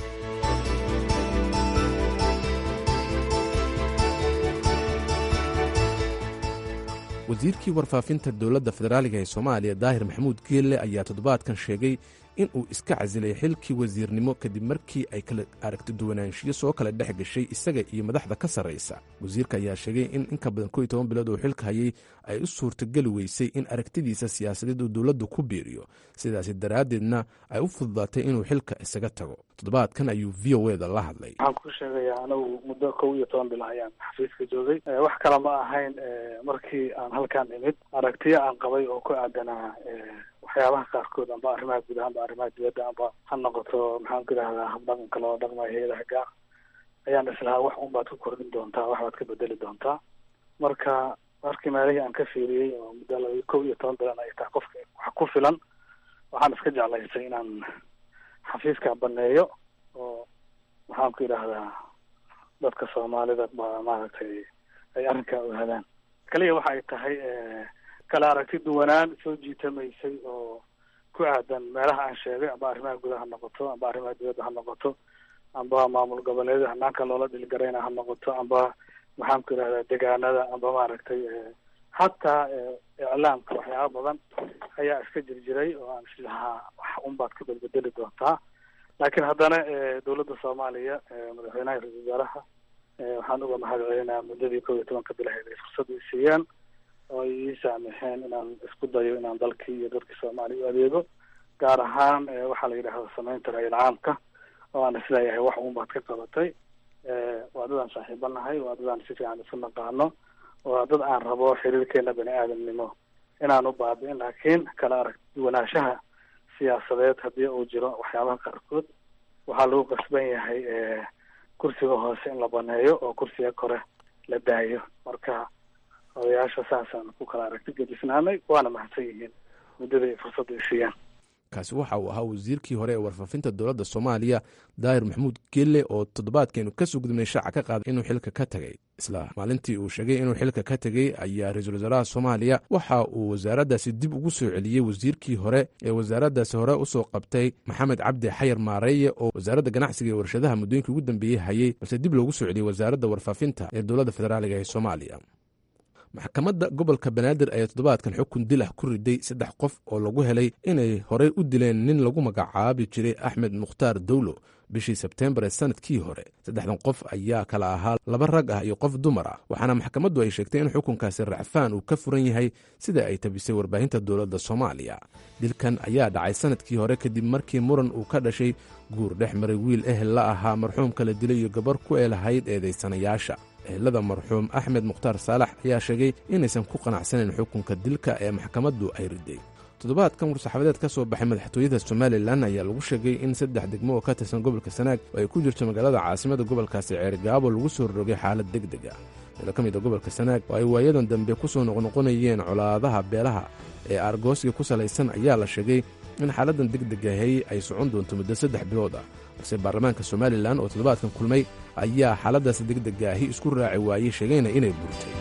wasiirkii warfaafinta dowladda federaaliga ee soomaaliya daahir maxamuud geelle ayaa toddobaadkan sheegay in uu iska casilay xilkii wasiirnimo kadib markii ay kala aragti duwanaanshiyo soo kala dhex gashay isaga iyo madaxda ka sarraysa. wasiirka ayaa sheegay in inka badan ko iyo toban bilood oo xilka hayay ay u suurtageli weysay in aragtidiisa siyaasadeed uu dowladdu ku biiriyo, sidaasi daraaddeedna ay u fududaatay inuu xilka isaga tago. toddobaadkan ayuu v o eda la hadlay. waxaan ku sheegayaa anagu muddo kow iyo toban bil ayaan xafiiska joogay. wax kale ma ahayn markii aan halkaan imid aragtiyo aan qabay oo ku aadanaa waxyaabaha qaarkood amba arrimaha gudaha amba arrimaha dibadda amba ha noqoto maxaan ku idhahdaa habdhaqanka loo dhaqmayo hay-adaha gaar ayaan islahaa wax un baad ku kordhin doontaa, wax baad ka bedeli doontaa. marka markii meelihii aan ka fiiriyey oo muddo laba kow iyo toban bilan ay tahay qofka wax ku filan, waxaan iska jeclaysay inaan xafiiska baneeyo oo maxaan ku idhahdaa dadka soomaalida ba maaragtay ay arrinkaa ogaadaan. kaliya waxa ay tahay kala aragti duwanaan soo jiitamaysay oo ku aadan meelaha aan sheegay, amba arrimaha gudaha ha noqoto, amba arrimaha dibadda ha noqoto, amba maamul goboleedyada hanaanka loola dhilgarayna ha noqoto, amba maxaan ku idhahdaa degaanada, amba maaragtay hataa iclaamka waxyaaba badan ayaa iska jirjiray oo aan islahaa wax unbaad ka bedbedeli doontaa. laakiin haddana dowladda soomaaliya madaxweynaha ra-iisul wasaaraha waxaan uga mahad celinaa muddadii kow iyo tobanka bilaheed ay fursad ay siiyaan oo ay ii saamixeen inaan isku dayo inaan dalkii iyo dadkii soomaaliya u adeego, gaar ahaan waxaa la yidhahda samaynta ra-iil caamka oo aan isleeyahay wax unbaad ka qabatay. waa dad aan saaxiibanahay, waa dad aan si fiican isu naqaano, waa dad aan rabo xiriirkeena bani aadamnimo inaan u baabi'in, laakiin kala arag duwanaanshaha siyaasadeed haddii uu jiro waxyaabaha qaarkood waxaa lagu qasban yahay kursiga hoose in la baneeyo oo kursiga kore la daayo. marka odayaasha saasaan ku kala aragti gedisnaanay, waana mahadsan yihiin muddaday fursadda ay siiyaan. kaasi waxa uu ahaa wasiirkii hore ee warfaafinta dowladda soomaaliya daahir maxamuud geelle oo toddobaadkeenu ka soo gudubnay shaaca ka qaaday inuu xilka ka tegey. isla maalintii uu sheegay inuu xilka ka tegey ayaa ra-iisul wasaaraha soomaaliya waxa uu wasaaraddaasi dib ugu soo celiyey wasiirkii hore ee wasaaraddaasi hore usoo qabtay maxamed cabdi xayar maareeye oo wasaaradda ganacsiga ee warshadaha muddooyinkii ugu dambeeyey hayey, balse dib loogu soo celiyey wasaaradda warfaafinta ee dowladda federaaliga ee soomaaliya. maxkamadda gobolka banaadir ayaa toddobaadkan xukun dil ah ku riday saddex qof oo lagu helay inay horey u dileen nin lagu magacaabi jiray axmed mukhtaar dowlo bishii sebteembar ee sanadkii hore. saddexdan qof ayaa kala ahaa laba rag ah iyo qof dumar ah, waxaana maxkamaddu ay sheegtay in xukunkaasi racfaan uu ka furan yahay sida ay tabisay warbaahinta dowladda soomaaliya. dilkan ayaa dhacay sanadkii hore kadib markii muran uu ka dhashay guur dhex maray wiil ehel la ahaa marxuumka la dilay iyo gabar ku eelahayd eedaysanayaasha. ehelada marxuum axmed mukhtaar saalax ayaa sheegay inaysan ku qanacsanayn xukunka dilka ee maxkamaddu ay riday. toddobaadkan war-saxaafadeed ka soo baxay madaxtooyada somalilan ayaa lagu sheegay in saddex degmo oo ka tirsan gobolka sanaag oo ay ku jirto magaalada caasimada gobolkaasi ceerigaabo lagu soo rogay xaalad deg deg ah. meelo ka mid a gobolka sanaag oo ay waayadan dambe ku soo noqnoqonayeen colaadaha beelaha ee aargoosiga ku salaysan ayaa la sheegay in xaaladdan deg deg ahay ay socon doonto muddo saddex bilood ah, balse baarlamaanka somalilan oo toddobaadkan kulmay ayaa xaaladdaas deg dega ahi isku raaci waayey, sheegayna inay burtay.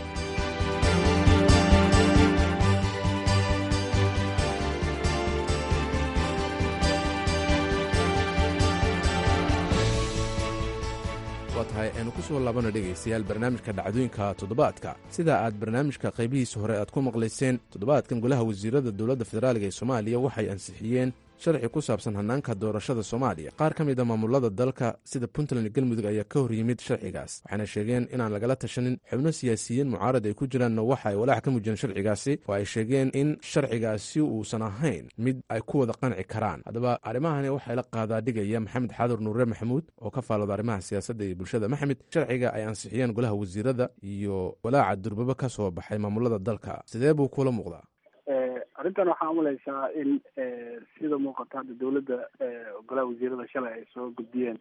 waa tahay aynu ku soo laabana dhegaystayaal barnaamijka dhacdooyinka toddobaadka. sida aad barnaamijka qaybihiisa hore aad ku maqlayseen, toddobaadkan golaha wasiirada dowladda federaaliga ee soomaaliya waxay ansixiyeen sharci ku saabsan hannaanka doorashada soomaaliya qaar ka mid a maamulada dalka sida puntland iyo galmudug ayaa ka hor yimid sharcigaas waxayna sheegeen inaan lagala tashanin xubno siyaasiyiin mucaarad ay ku jiraanna waxa ay walaac ka muujiyeen sharcigaasi oo ay sheegeen in sharcigaasi uusan ahayn mid ay ku wada qanci karaan haddaba arrimahani waxay la qaadaa dhigaya maxamed xaadur nuure maxamuud oo ka faalooda arrimaha siyaasadda iyo bulshada. maxamed, sharciga ay ansixiyeen golaha wasiirada iyo walaaca durbaba ka soo baxay maamulada dalka sidee buu kula muuqdaa? arrintan waxaa umalaysaa in sida muuqata hadda dawladda golaha wasiirada shalay ay soo gudbiyeen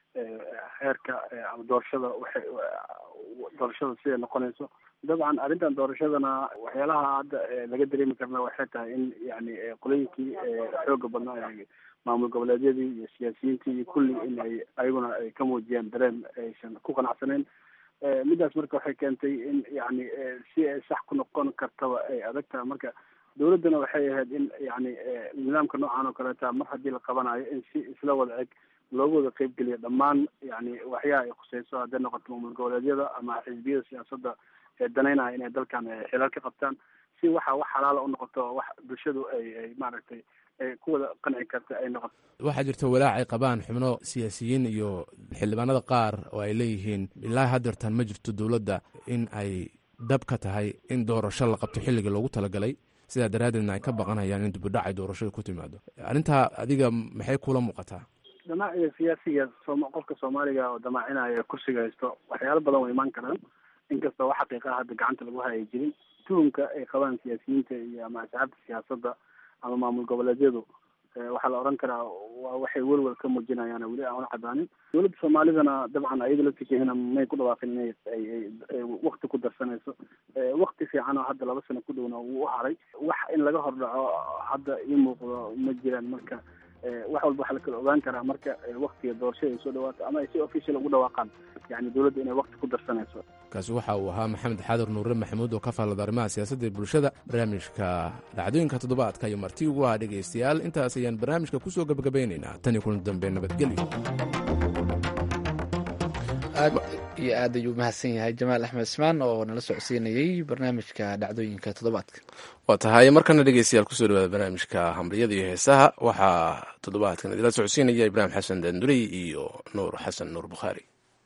heerka ama doorashada waxay doorashada siday noqonayso. dabcan arrintan doorashadana waxyaalaha hadda laga dareemi karna waxay tahay in yani qolooyinkii xooga badnaa maamul goboleedyadii iyo siyaasiyiintii iyo kulli in ay ayaguna ay ka muujiyaan dareen aysan ku qanacsaneyn. midaas marka waxay keentay in yani si ay sax ku noqon kartaba ay adag tahay. marka dawladdana waxay ahayd in yani nidaamka noocan oo kaleeta mar haddii la qabanayo in si isla wada eg loogu wada qeyb geliyo dhammaan yani waxyaha ay khuseyso hadday noqoto maamul goboleedyada ama xisbiyada siyaasadda ee danaynaya inay dalkan xilaal ka qabtaan si waxa wax xalaala u noqoto wax bulshadu ay ay maaragtay ay ku wada qanci karta ay noqoto. waxaa jirta walaac ay qabaan xubno siyaasiyiin iyo xildhibaanada qaar oo ay leeyihiin ilaa haddeertan ma jirto dowladda in ay dab ka tahay in doorasho la qabto xilligii loogu talagalay sidaa daraaddeedna ay ka baqanayaan in dibudhac ay doorashada ku timaado. arrintaa adiga maxay kula muuqataa? damaaciga siyaasiga sooma qofka soomaaliga oo damaacinaya kursiga haysto waxyaalo badan way imaan karaan inkastoo wax xaqiiqa hadda gacanta lagu hayay jirin. tuhunka ay qabaan siyaasiyiinta iyo ama asxaabta siyaasadda ama maamul goboleedyadu waxaa la oran karaa waa waxay welwel ka muujinayaan weli aan la cadaanin. dowladda soomaalidana dabcan ayada laftirkeedana may ku dhawaaqin inay ay wakti ku darsanayso. wakti fiican oo hadda laba sano ku dhowna wuu u haray. wax in laga hordhaco hadda ii muuqdo ma jiraan. marka wax walba waxaa la kala ogaan karaa marka waktiga doorashada ay soo dhawaato ama ay si official ugu dhawaaqaan yani dowladda inay wakti ku darsanayso. kaasi waxa uu ahaa maxamed xaadur nuure maxamuud oo ka faalada arrimaha siyaasadda ee bulshada. barnaamijka dhacdooyinka toddobaadka iyo marti ugu ah dhegaystayaal intaas ayaan barnaamijka kusoo gabagabaynaynaa. tan iyo kulan dambe nabadgelyo. aad iyo aad ayuu mahadsan yahay jamaal axmed ismaan oo nala socodsiinayey barnaamijka dhacdooyinka toddobaadka. waa tahay markana dhegeystayaal kusoo dhawaada barnaamijka hamriyada iyo heesaha. waxaa toddobaadkan idila socodsiinaya ibraahim xasan daandurey iyo nuur xasan nuur bukhaari.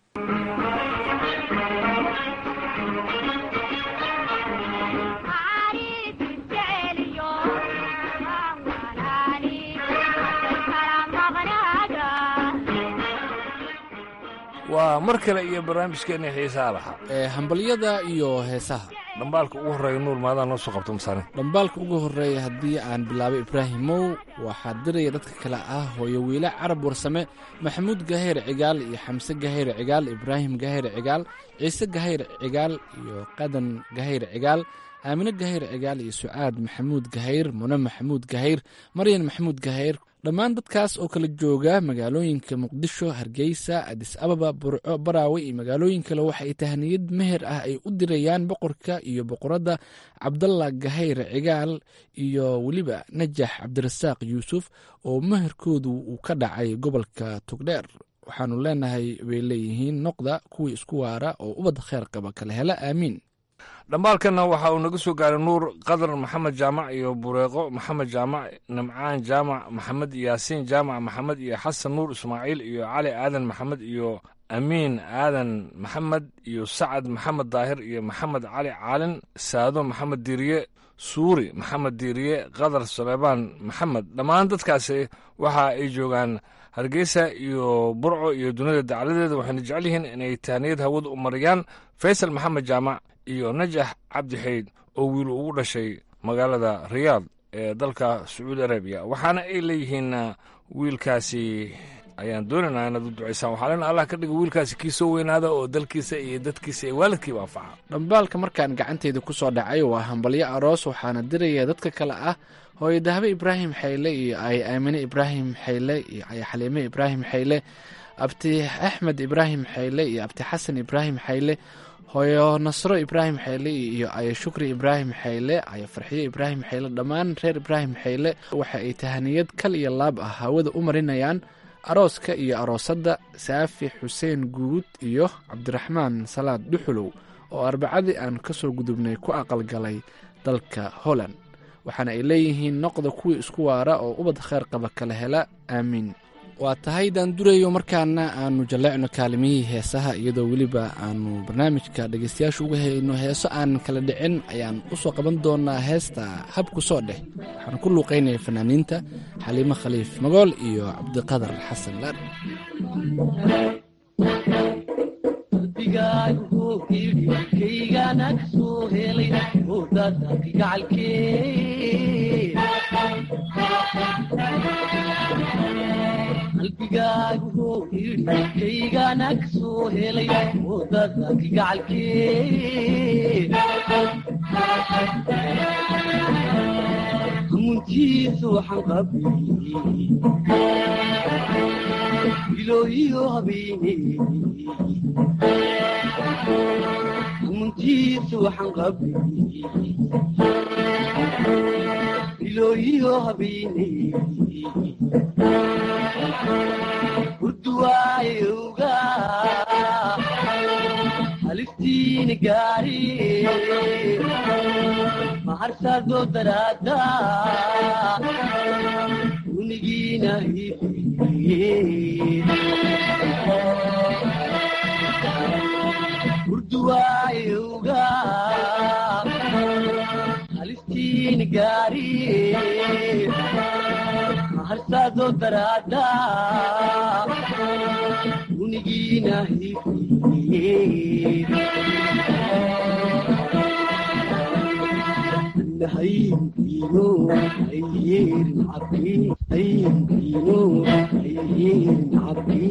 waa mar kale iyo barnaamijkeena xiisaa lahaa ee hambalyada iyo heesaha. dhambaalka ugu horreeya nuur maadaa noo soo qabto masaane. dhambaalka ugu horreeya haddii aan bilaabay ibraahimow waxaa diraya dadka kale ah hooyo wiile carab warsame, maxamuud gahayr cigaal iyo xamse gahayr cigaal, ibraahim gahayr cigaal, ciise gahayr cigaal iyo qadan gahayr cigaal, aamine gahayr cigaal iyo sucaad maxamuud gahayr, mune maxamuud gahayr, maryan maxamuud gahayr. dhammaan dadkaas oo kala jooga magaalooyinka muqdisho, hargeysa, adis ababa, burco, baraawe iyo magaalooyin kale waxa ay tahniyad meher ah ay u dirayaan boqorka iyo boqoradda cabdalla gahayr cigaal iyo weliba najax cabdirasaaq yuusuf oo meherkoodu uu ka dhacay gobolka togdheer. waxaanu leenahay way leeyihiin noqda kuwii isku waara oo ubad kheyr qaba kala hela aamiin. dhambaalkana waxa uu naga soo gaaray nuur qadar maxamed jaamac iyo bureeqo maxamed jaamac, nimcaan jaamac maxamed, yaasiin jaamac maxamed iyo xasan nuur ismaaciil iyo cali aadan maxamed iyo amiin aadan maxamed iyo sacad maxamed daahir iyo maxamed cali caalin, saado maxamed diiriye, suuri maxamed diiriye, qadar suleybaan maxamed. dhammaan dadkaasi waxa ay joogaan hargeysa iyo burco iyo dunida dacaladeeda. waxayna jecel yihiin inay tahniyad hawada u mariyaan faysal maxamed jaamac iyo najax cabdi xayd oo wiil ugu dhashay magaalada riyaad ee dalka sacuudi arabiya. waxaana ay leeyihiin wiilkaasi ayaan doonaynaa inaad u ducaysaan. waxaa len allah ka dhiga wiilkaasi kii soo weynaada oo dalkiisa iyo dadkiisa iyo waalidkiiba anfaca. dhambaalka markaan gacanteyda ku soo dhacay waa hambalyo aroos waxaana diraya dadka kale ah hooyo dahbe ibraahim xayle iyo ay aamine ibraahim xayle iyo ay xaliime ibraahim xayle, abti axmed ibraahim xayle iyo abti xasan ibraahim xayle, hooyo nasro ibraahim xayle iyo ay shukri ibraahim xayle, ay farxiyo ibraahim xayle. dhammaan reer ibraahim xayle waxa ay tahaniyad kal iyo laab ah hawada u marinayaan arooska iyo aroosadda saafi xuseen guud iyo cabdiraxmaan salaad dhuxulow oo arbacadii aan ka soo gudubnay ku aqalgalay dalka holland. waxaana ay leeyihiin noqda kuwii isku waara oo ubad khayr qaba kala hela aamiin. waa tahay daan durayo markaana aanu jalleecno kaalimihii heesaha iyadoo weliba aanu barnaamijka dhegaystayaasha uga hayno heeso aan kala dhicin ayaan u soo qaban doonaa heesta habku soo dheh waxaan ku luuqaynaya fanaaniinta xaliimo khaliif magool iyo cabdiqadar xasan laar. qalbigaagu yidhi kaygana ka soo helay wadada gacalkee hamuntiisa waxaan qabiyey bilooyiyo habeene hamuntiisa waxaan qabiyey bilooyiyo habeene urduwaayowga halistiina gaari maharsaadoo daraada unigiina hibiye urduwaayowga halistiina gaari maharsaadoo daraada unigiina hibiye haynkino ayyeerin cabdi haynkino ayyeerin cabdi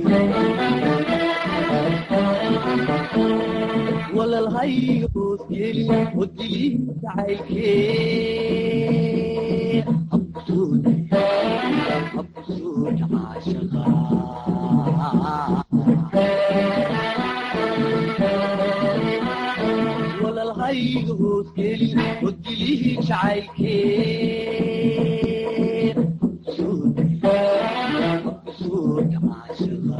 walalhayga hoos gelin wadilii jacaylkee absuud absuud caashaqa walalhayga hoos gelin wadilii jacaylkee absuud absuud caashaqa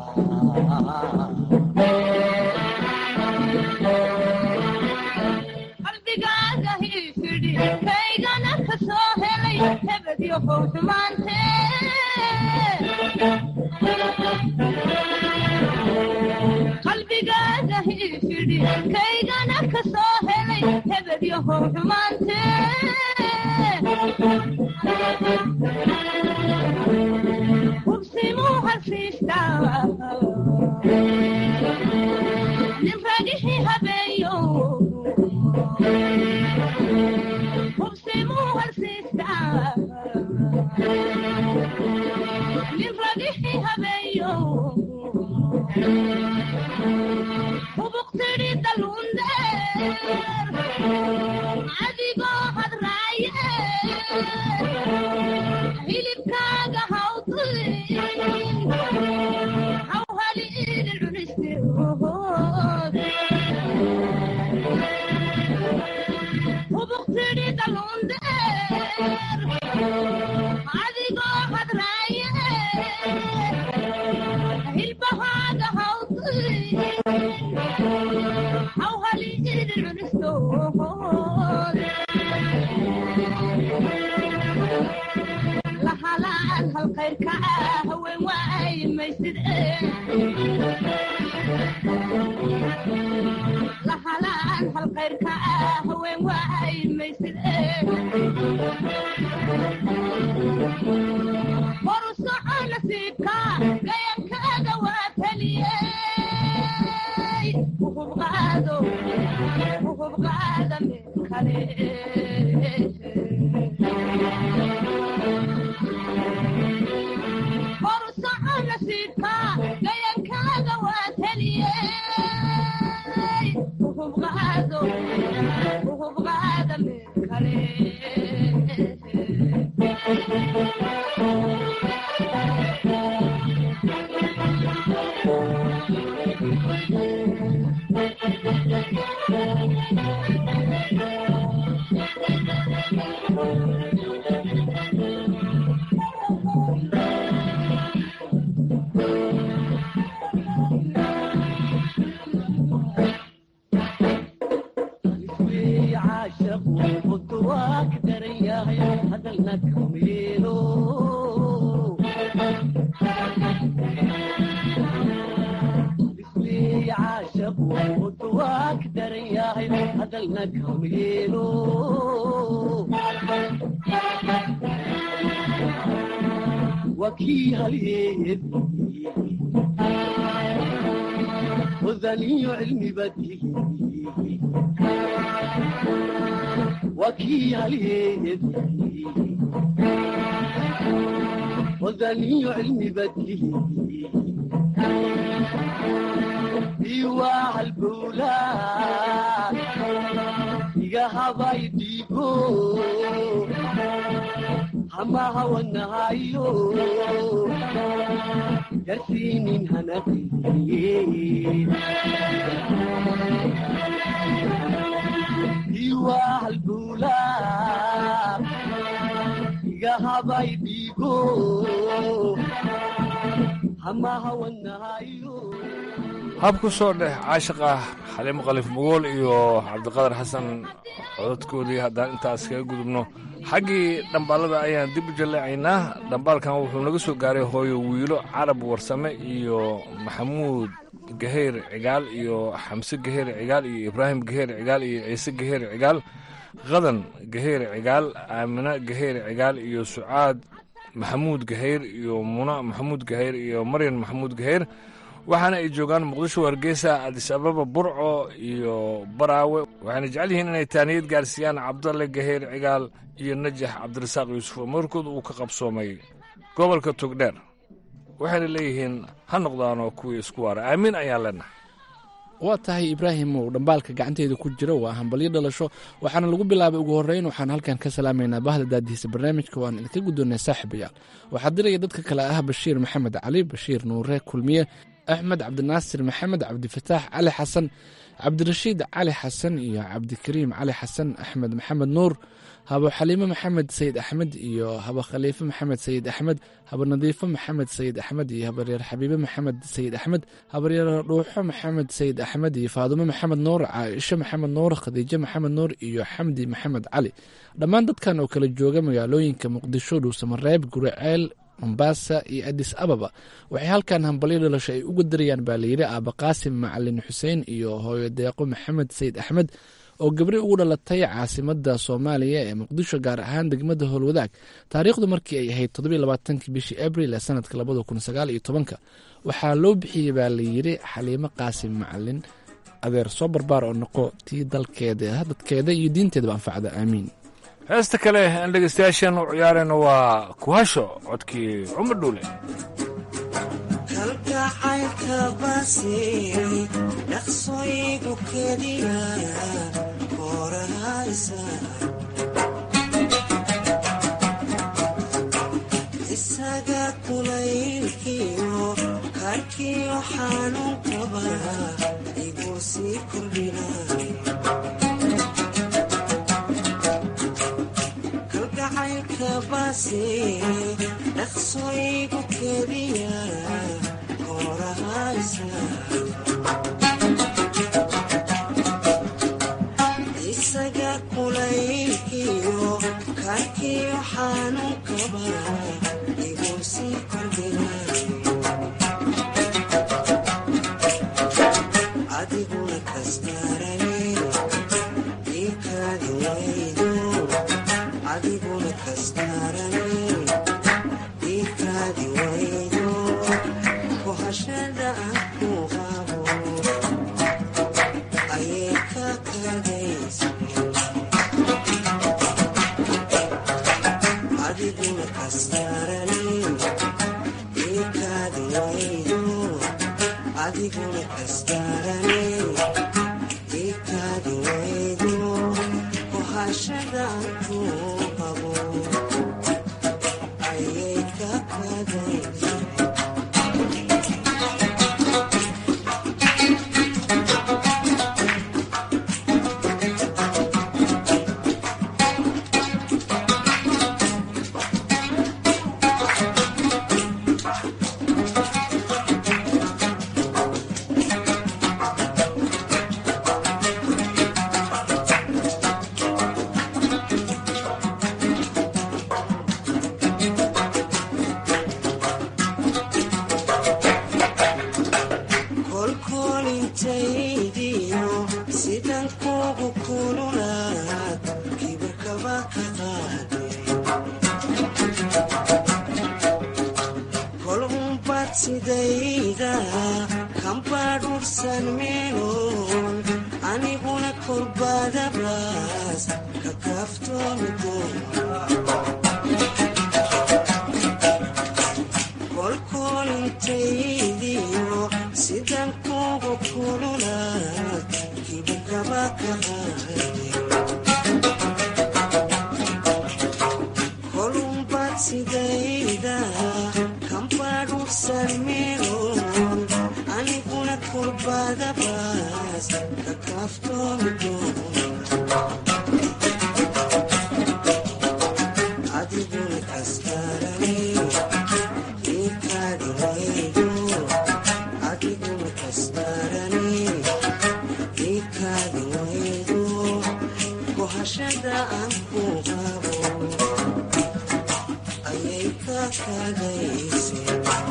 kaygana ka soo helay hebedyo howsamaante qalbigaaga hiifidhi kaygana ka soo helay hebedyo howsamaante hubsimuu hasiistaa nin ragixii habeeyo hubsimuu halsiistaa nin ragixii habeeyo hubuqtidhi dalundeer adigoo hadraaye hilibkaaga hawdin hawhali idin cuniste hubuqtidhi dalundeer adigoo hadraaye hilbahaaga hawdin hawhali idin cunisto lahalaan halkayrka ah haween waay maysid lahalaan halkayrka ah haween waay maysid horu soco nasiibka gayankaaga waa taliyey uhubqaado uhubqaada mid kale horu soco nasiibka gayankaaga waa taliyey uhubqaado uhubqaada mid kale عاشق وضواك دري yahay hadalna kameelo bismi caashaqu duwaak daran yahay hadalna kameelo wakii halyeed wadaniyo cilmi badihi wakii halyeed wadaniyo cilmi badihi iwaa halbowlaa iga habay dhiigo hamaha wanahayo garsiinin hanaqiye iwaa halbowlaa iga habay dhiigo hamaha wanahayo hab ku soo dheh caashiqa xaliimo khaliif mugool iyo cabdiqadar xasan cododkoodii haddaan intaas kaga gudubno xaggii dhambaalada ayaan dib u jaleecaynaa dhambaalkan wuxuu naga soo gaaray hooyo wiilo carab warsame iyo maxamuud gaheyr cigaal iyo xamse gaheyr cigaal iyo ibraahim gaheyr cigaal iyo ciise gaheyr cigaal qadan gaheyr cigaal aamina gaheyr cigaal iyo sucaad maxamuud gaheyr iyo muna maxamuud gaheyr iyo maryan maxamuud gaheyr waxaana ay joogaan muqdisho hargeysa adis ababa burco iyo baraawe waxayna jecel yihiin inay taaniyad gaarsiiyaan cabdalle gaheyr cigaal iyo najax cabdirasaaq yuusuf oo markooda uu ka qabsoomay gobolka togdheer waxayna leeyihiin ha noqdaanoo kuwii isku waara aamiin ayaan leenahay waa tahay ibraahimow dhambaalka gacanteeda ku jira waa hambalyo dhalasho waxaana lagu bilaabay ugu horreyn waxaan halkan ka salaamaynaa bahda daadihiisa barnaamijka waan idinka guddoonnay saaxiibayaal waxaa diraya dadka kale ah bashiir maxamed cali bashiir nuure kulmiye axmed cabdinaasir maxamed cabdifataax cali xasan cabdirashiid cali xasan iyo cabdikariim cali xasan axmed maxamed nuur habo xaliimo maxamed sayid axmed iyo habo khaliife maxamed sayid axmed habo nadiifo maxamed sayid axmed iyo habaryeer xabiibe maxamed sayid axmed habaryeer dhuuxo maxamed sayid axmed iyo faadumo maxamed nuur caaisho maxamed nuur khadiijo maxamed nuur iyo xamdi maxamed cali dhammaan dadkan oo kala jooga magaalooyinka muqdisho dhuusamareeb guriceel mombasa iyo adis ababa waxay halkan hambalyo dhalasho ay uga darayaan baa layidhi aaba qaasim macalin xuseen iyo hooyo deeqo maxamed sayid axmed oo gabri ugu dhalatay caasimada soomaaliya ee muqdisho gaar ahaan degmada howlwadaag taariikhdu markii ay ahayd toddobylabaatanki bishii abril ee sanadka labada kun sagaal iyo tobanka waxaa loo bixiyey baa layidhi xaliimo qaasim macalin adeer soo barbaar oo noqo tii dalkeeda dadkeeda iyo diinteedaba anfacda aamiin heesta kale aan dhegeystayaashan u ciyaarayno waa kuhasho codkii cumar dhuule kalgacaylka baasey dhaqsooyigu keliya korahaysa isaga kulaylkiyo karkiyo xanuunkaba igu sii kordhinay dhaqsooyigu keliya korahaysa isaga kulaylkiyo karkiyo xanuunkaba igu sii kordhinay adiguna kasgaarane ikaadi waydo adiguna kasgaarane ikaadi waydo kuhashada aan ku qabo ayay ka kadaysa adiguna kasgaarane ikaadi waydo adiguna kasgaarane ikaadi waydo kuhashada aan ku qabo ayay ka kadaysa kululaad kibirkaba ka qaade kolunbad sidayda kambadhursan meeloon aniguna kolbadablaas ka kaaftoomi doona kolkolintaydiyo sidan kugu kululaad kibirkaba ka qaade kolunbad sidayda kambadhursan meeloon aniguna kolbadablaas ka kaaftoomi doona adiguna kastarane kohashada aan ku qabo ayay ka kagayse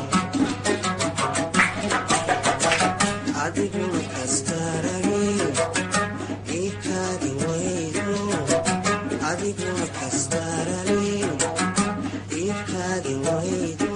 adiguna kastarane ikadi waydo adiguna kastarane ikadi waydo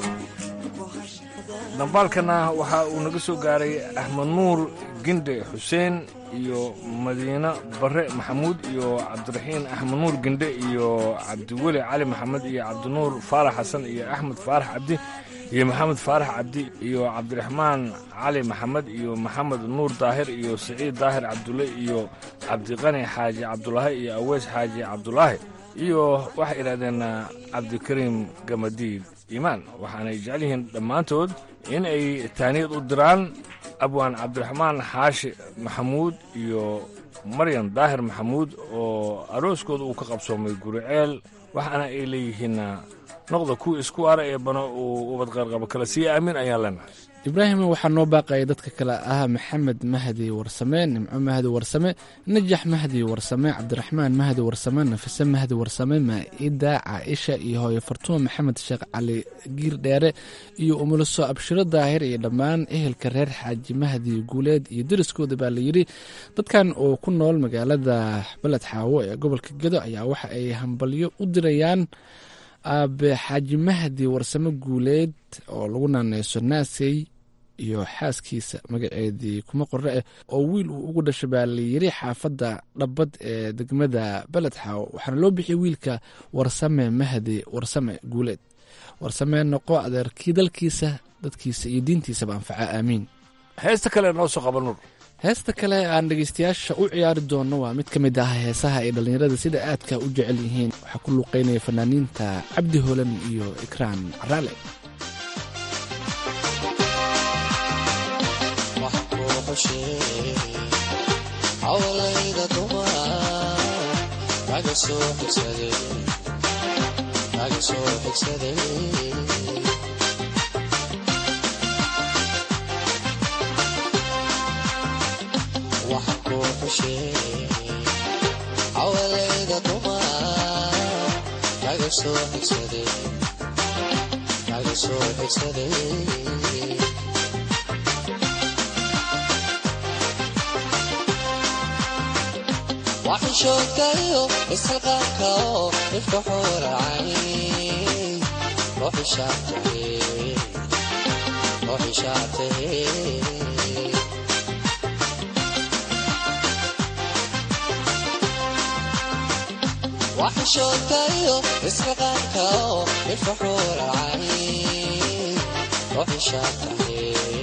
dambaalkana waxa uu naga soo gaaray axmed nuur ginde xuseen iyo madiine bare maxamuud iyo cabdiraxiin axmed nuur ginde iyo cabdiweli cali maxamed iyo cabdinuur faarax xasan iyo axmed faarax cabdi iyo maxamed faarax cabdi iyo cabdiraxmaan cali maxamed iyo maxamed nuur daahir iyo siciid daahir cabdulle iyo cabdiqani xaaji cabdulaahi iyo aweys xaaji cabdulaahi iyo waxay idhahdeen cabdikariim gamadiid iimaan waxaanay jecel yihiin dhammaantood in ay taaniyad u diraan abwaan cabdiraxmaan xaashi maxamuud iyo maryan daahir maxamuud oo arooskooda uu ka qabsoomay guriceel waxaana ay leeyihiin noqda kuwa isku ara ee bano uu ubad qayrqabo kale sii aamin ayaan leenahay ibraahim waxaa noo baaqaya dadka kale ah maxamed mahdi warsame nimco mahdi warsame najax mahdi warsame cabdiraxmaan mahdi warsame nafise mahdi warsame maa'ida caaisha iyo hooyo fartuuma maxamed sheekh cali giir dheere iyo umuliso abshiro daahir iyo dhammaan ehelka reer xaaji mahdi guuleed iyo deriskooda baa layidhi dadkan oo ku nool magaalada beled xaawo ee gobolka gedo ayaa waxa ay hambalyo u dirayaan aabe xaaji mahdi warsame guuleed oo lagu naaneyso naasey iyo xaaskiisa magaceedii kuma qorre ah oo wiil uu ugu dhashay baa layidhi xaafadda dhabbad ee degmada beled xaawo waxaana loo bixiyay wiilka warsame mahdi warsame guuleed warsame noqo adeerkii dalkiisa dadkiisa iyo diintiisaba anfaca aamiin heesta kale noo soo qaba nuur heesta kale aan dhegaystayaasha u ciyaari doonno waa mid ka mid ah heesaha ay dhallinyarada sida aadka u jecel yihiin waxaa ku luuqeynaya fanaaniinta cabdi holan iyo ikraan caraale awalayda dumar kaga soo xigsaday kaga soo xigsaday waxishoodkayo ishalqaanka oo ifka xooracay ruuxi shaabtahe ruuxi shaabtahe waxishoodkayo ishalqaanka oo ifka xooracay ruuxi shaabtahe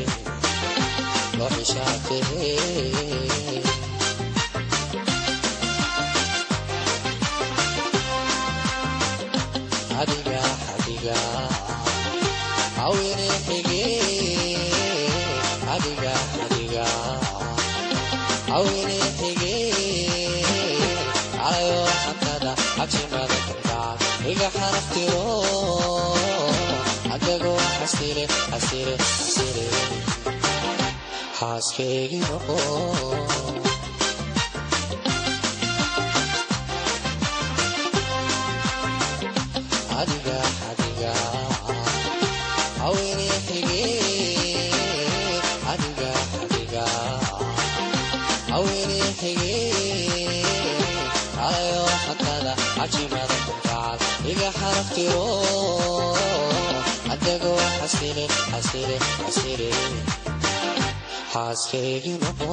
ruuxi shaabtahe adiga adiga awene hege adiga adiga awene hege ayo hantada ajimada kada iga xaraftiro adago hasire hasire hasire haskegi noqo adiga adiga awene hege adiga adiga awene hege xaraftiro adagoo xasile xasile xasile xaaskaygi noqo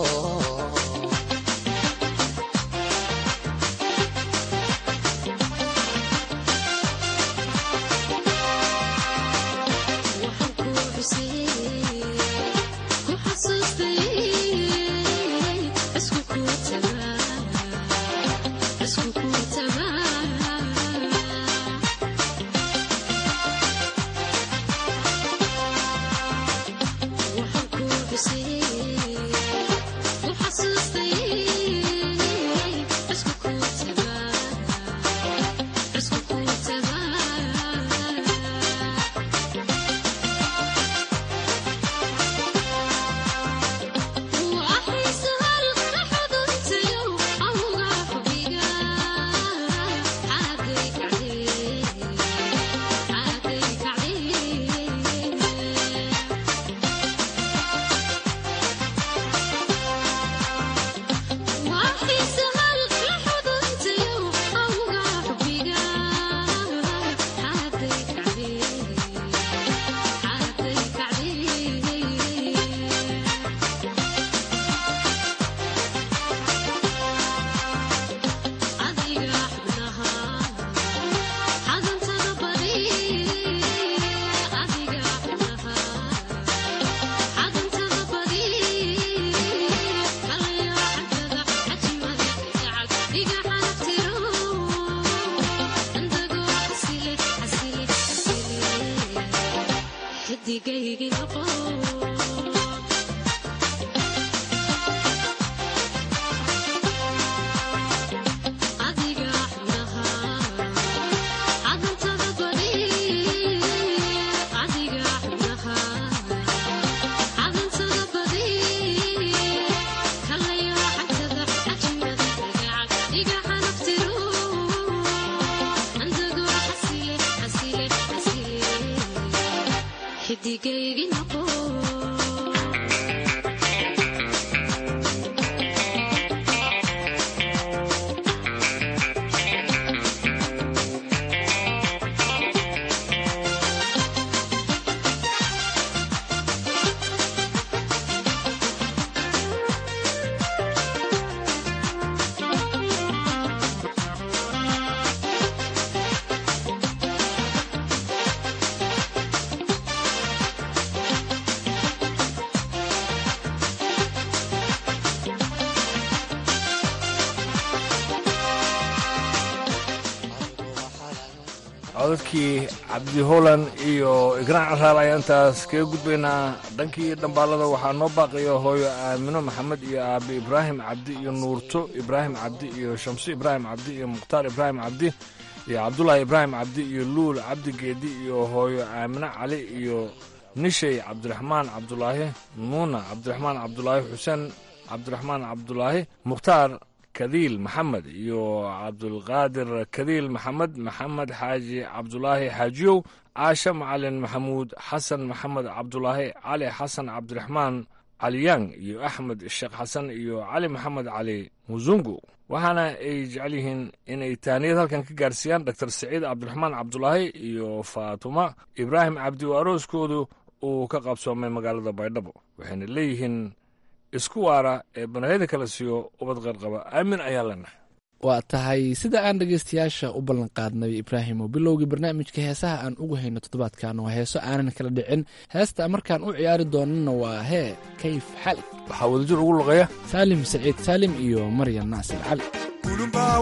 codadkii cabdi holan iyo igraan caraal ayaan intaas kaga gudbaynaa dhankii dhambaalada waxaa noo baaqaya hooyo aamino maxamed iyo aabi ibraahim cabdi iyo nuurto ibraahim cabdi iyo shamsi ibraahim cabdi iyo mukhtaar ibraahim cabdi iyo cabdulaahi ibraahim cabdi iyo luul cabdi geedi iyo hooyo aamino cali iyo nishay cabdiraxmaan cabdulaahi nuuna cabdiraxmaan cabdulaahi xuseen cabdiraxmaan cabdulaahi mukhtaar kadiil maxamed iyo cabdulqaadir kadiil maxamed maxamed xaaji cabdulaahi xaajiyow caashe macalin maxamuud xasan maxamed cabdulaahi cali xasan cabdiraxmaan caliyang iyo axmed sheekh xasan iyo cali maxamed cali musungu waxaana ay jecel yihiin inay taaniyad halkan ka gaarsiiyaan doctor saciid cabdiraxmaan cabdulaahi iyo faatuma ibraahim cabdi oo arooskoodu uu ka qabsoomay magaalada baydhabo waxayna leeyihiin isku waara ee banayada kala siiyo ubad qarqaba aamin ayaa lanahay waa tahay sida aan dhegaystayaasha u ballanqaadnay ibraahim oo bilowgii barnaamijka heesaha aan ugu hayno toddobaadkan waa heeso aanan kala dhicin heesta markaan u ciyaari doonana waa hee kayf xali waxaa wadajir ugu luqaya saalim saciid saalim iyo maryan naasir cali kulumba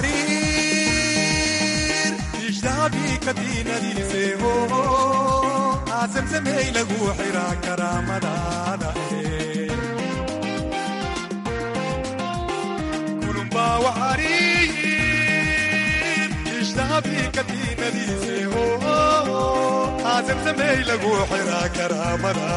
waxariir ishtahabii kadiinadiiseeho aasamsamey lagu xiraa karaamadaada وحرير يشتهبي كتينة ديسيه عازم زمي لقو حرا كرامنا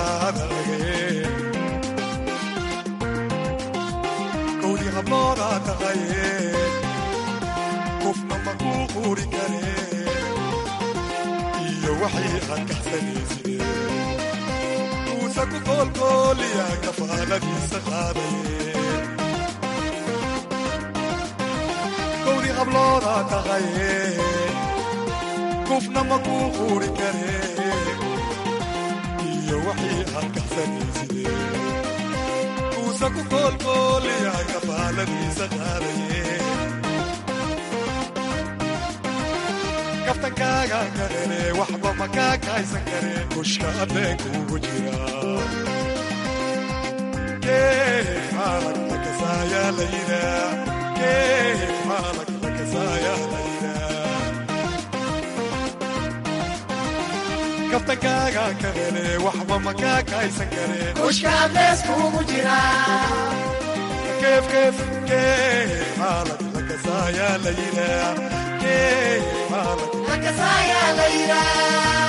قولي غمارة تغير كفنا مقوقوري كريم إيا وحي عنك حسني سنين وساكو قول قول يا كفالة دي سخانين قولي غبلورة تغير qofna ma kuu quuri karee iyo wixii aad kaxsanaysidee kuusa ku koolkooliyahay kafaaladiisa qaadaye kaftankaaga karene waxba ma kaa kaaysan karee kushka abeenkuugu jiraa keef xaalag lakasaayaa la yiraa keef xaalag lakasaayaa la yiraa kaftankaaga karene waxba ma kaa kaaysan karee kushka abeeskuugu jiraa keef keef keef xaalag lakasaayaa la yiraa keef xaalag lakasaayaa la yiraa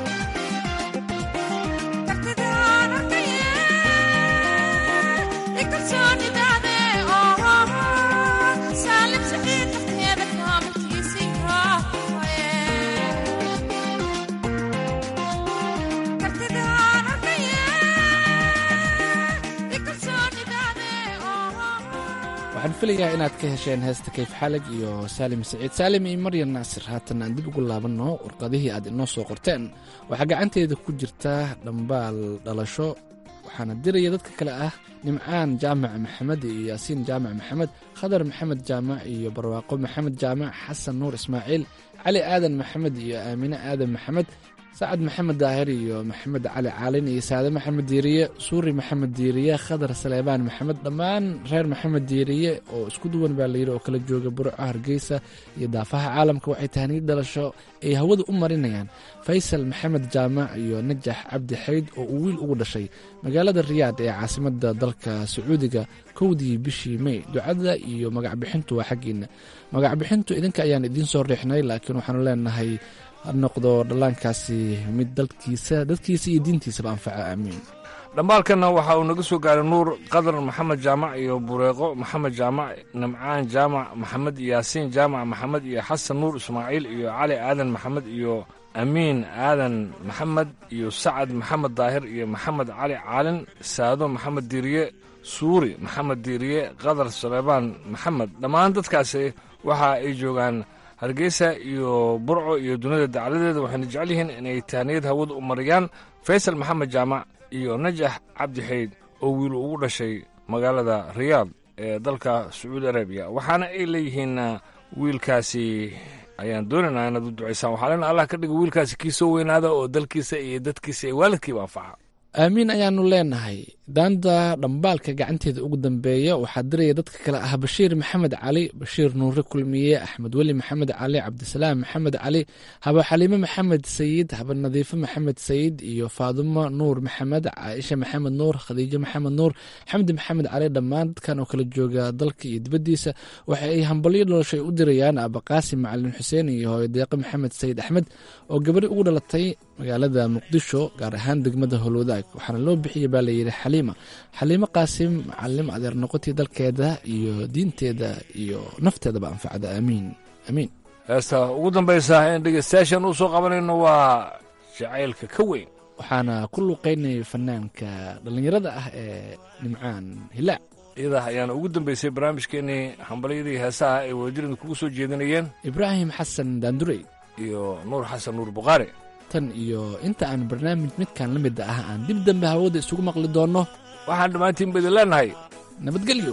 waxaan filayaa inaad ka hesheen heesta kayf xalag iyo saalim saciid saalim iyo maryan naasir haatan aan dib ugu laabanno warqadihii aad inoo soo qorteen waxaa gacanteeda ku jirta dhambaal dhalasho waxaana diraya dadka kale ah nimcaan jaamac maxamed iyo yaasiin jaamac maxamed khadar maxamed jaamac iyo barwaaqo maxamed jaamac xasan nuur ismaaciil cali aadan maxamed iyo aamine aadan maxamed sacad maxamed daahir iyo maxamed cali caalin iyo saade maxamed diiriye suuri maxamed diiriye khadar saleebaan maxamed dhammaan reer maxamed diiriye oo isku duwan baa layidhi oo kala jooga burco hargeysa iyo daafaha caalamka waxay tahniid dhalasho ay hawada u marinayaan faysal maxamed jaamac iyo najax cabdi xayd oo uu wiil ugu dhashay magaalada riyaad ee caasimadda dalka sacuudiga kowdii bishii mey ducada iyo magacbixintu waa xaggiina magacbixintu idinka ayaan idiin soo riixnay laakiin waxaanu leenahay ha noqdo dhallaankaasi mid dalkiisa dadkiisa iyo diintiisaba anfaca aamiin dhambaalkanna waxa uu naga soo gaaray nuur qadar maxamed jaamac iyo bureeqo maxamed jaamac nimcaan jaamac maxamed yaasiin jaamac maxamed iyo xasan nuur ismaaciil iyo cali aadan maxamed iyo amiin aadan maxamed iyo sacad maxamed daahir iyo maxamed cali caalin saado maxamed diiriye suuri maxamed diiriye qadar saleebaan maxamed dhammaan dadkaasi waxa ay joogaan hargeysa iyo burco iyo dunida dacaladeeda waxayna jecel yihiin inay tahniyad hawada u mariyaan faysal maxamed jaamac iyo najax cabdi xayd oo wiil ugu dhashay magaalada riyaad ee dalka sacuudi arabiya waxaana ay leeyihiin wiilkaasi ayaan doonaynaa inaad u ducaysaan waxaa lena allah ka dhiga wiilkaasi kii soo weynaada oo dalkiisa iyo dadkiisa iyo waalidkiiba anfaca aamiin ayaanu leenahay daanta dhambaalka gacanteeda ugu dambeeya waxaa diraya dadka kale ah bashiir maxamed cali bashiir nuure kulmiye axmed weli maxamed cali cabdisalaam maxamed cali haba xaliime maxamed sayid haba nadiifo maxamed sayid iyo faadumo nuur maxamed caaisha maxamed nuur khadiijo maxamed nuur xamdi maxamed cali dhammaan dadkan oo kala jooga dalka iyo dibaddiisa waxa ay hambalyo dholashay u dirayaan abaqaasim macalin xuseen iyo hooyodeeqe maxamed sayid axmed oo gabari ugu dhalatay magaalada muqdisho gaar ahaan degmada holwadaag waxaana loo bixiyay baa layidhi xaliima xaliimo qaasim macalim adeer noqotii dalkeeda iyo diinteeda iyo nafteedaba anfacda aamiin amiin heesta ugu dambaysa in dhegeystayaashan uu soo qabanayno waa jacaylka ka weyn waxaana ku luuqaynaya fanaanka dhallinyarada ah ee nimcaan hilaac iyada ayaana ugu dambaysay barnaamijkeenii hambalyadii heesaha ay wadajirida kugu soo jeedinayeen ibraahim xasan daandurey iyo nuur xasan nuur buqaari tan iyo inta aan barnaamij midkan la mid ah aan dib dambe hawada isugu maqli doonno waxaan dhammaantiin ba idin leenahay nabadgelyo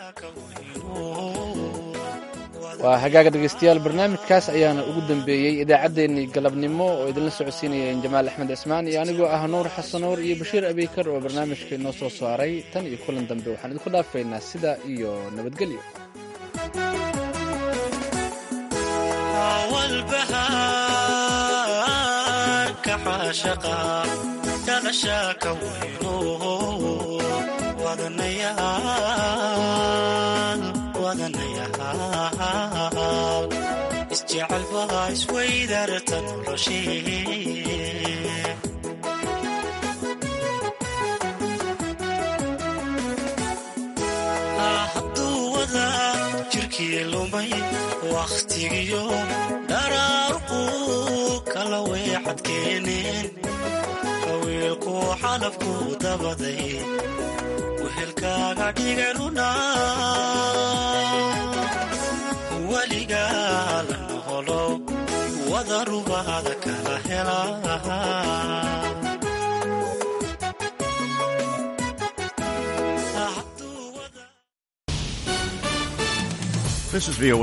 waa hagaaga dhegaystayaal barnaamijkaas ayaana ugu dambeeyey idaacaddeenii galabnimo oo idinla socodsiinayeen jamaal axmed cismaan iyo anigoo ah nuur xasan nuur iyo bashiir abeykar oo barnaamijka inoo soo saaray tan iyo kulan dambe waxaan idinku dhaafaynaa sidaa iyo nabadgelyo dhalashaaka weyno wadanayaal isjecalba isweydarta noloshee hadduu wada jirkii lumay wakhtigiyo dharaarquu kala weexadkeeneen wiilku xalabku dabaday wehelkaaga dhiganuna weligaa la noholo wada rubaada kala helaa This is V O A.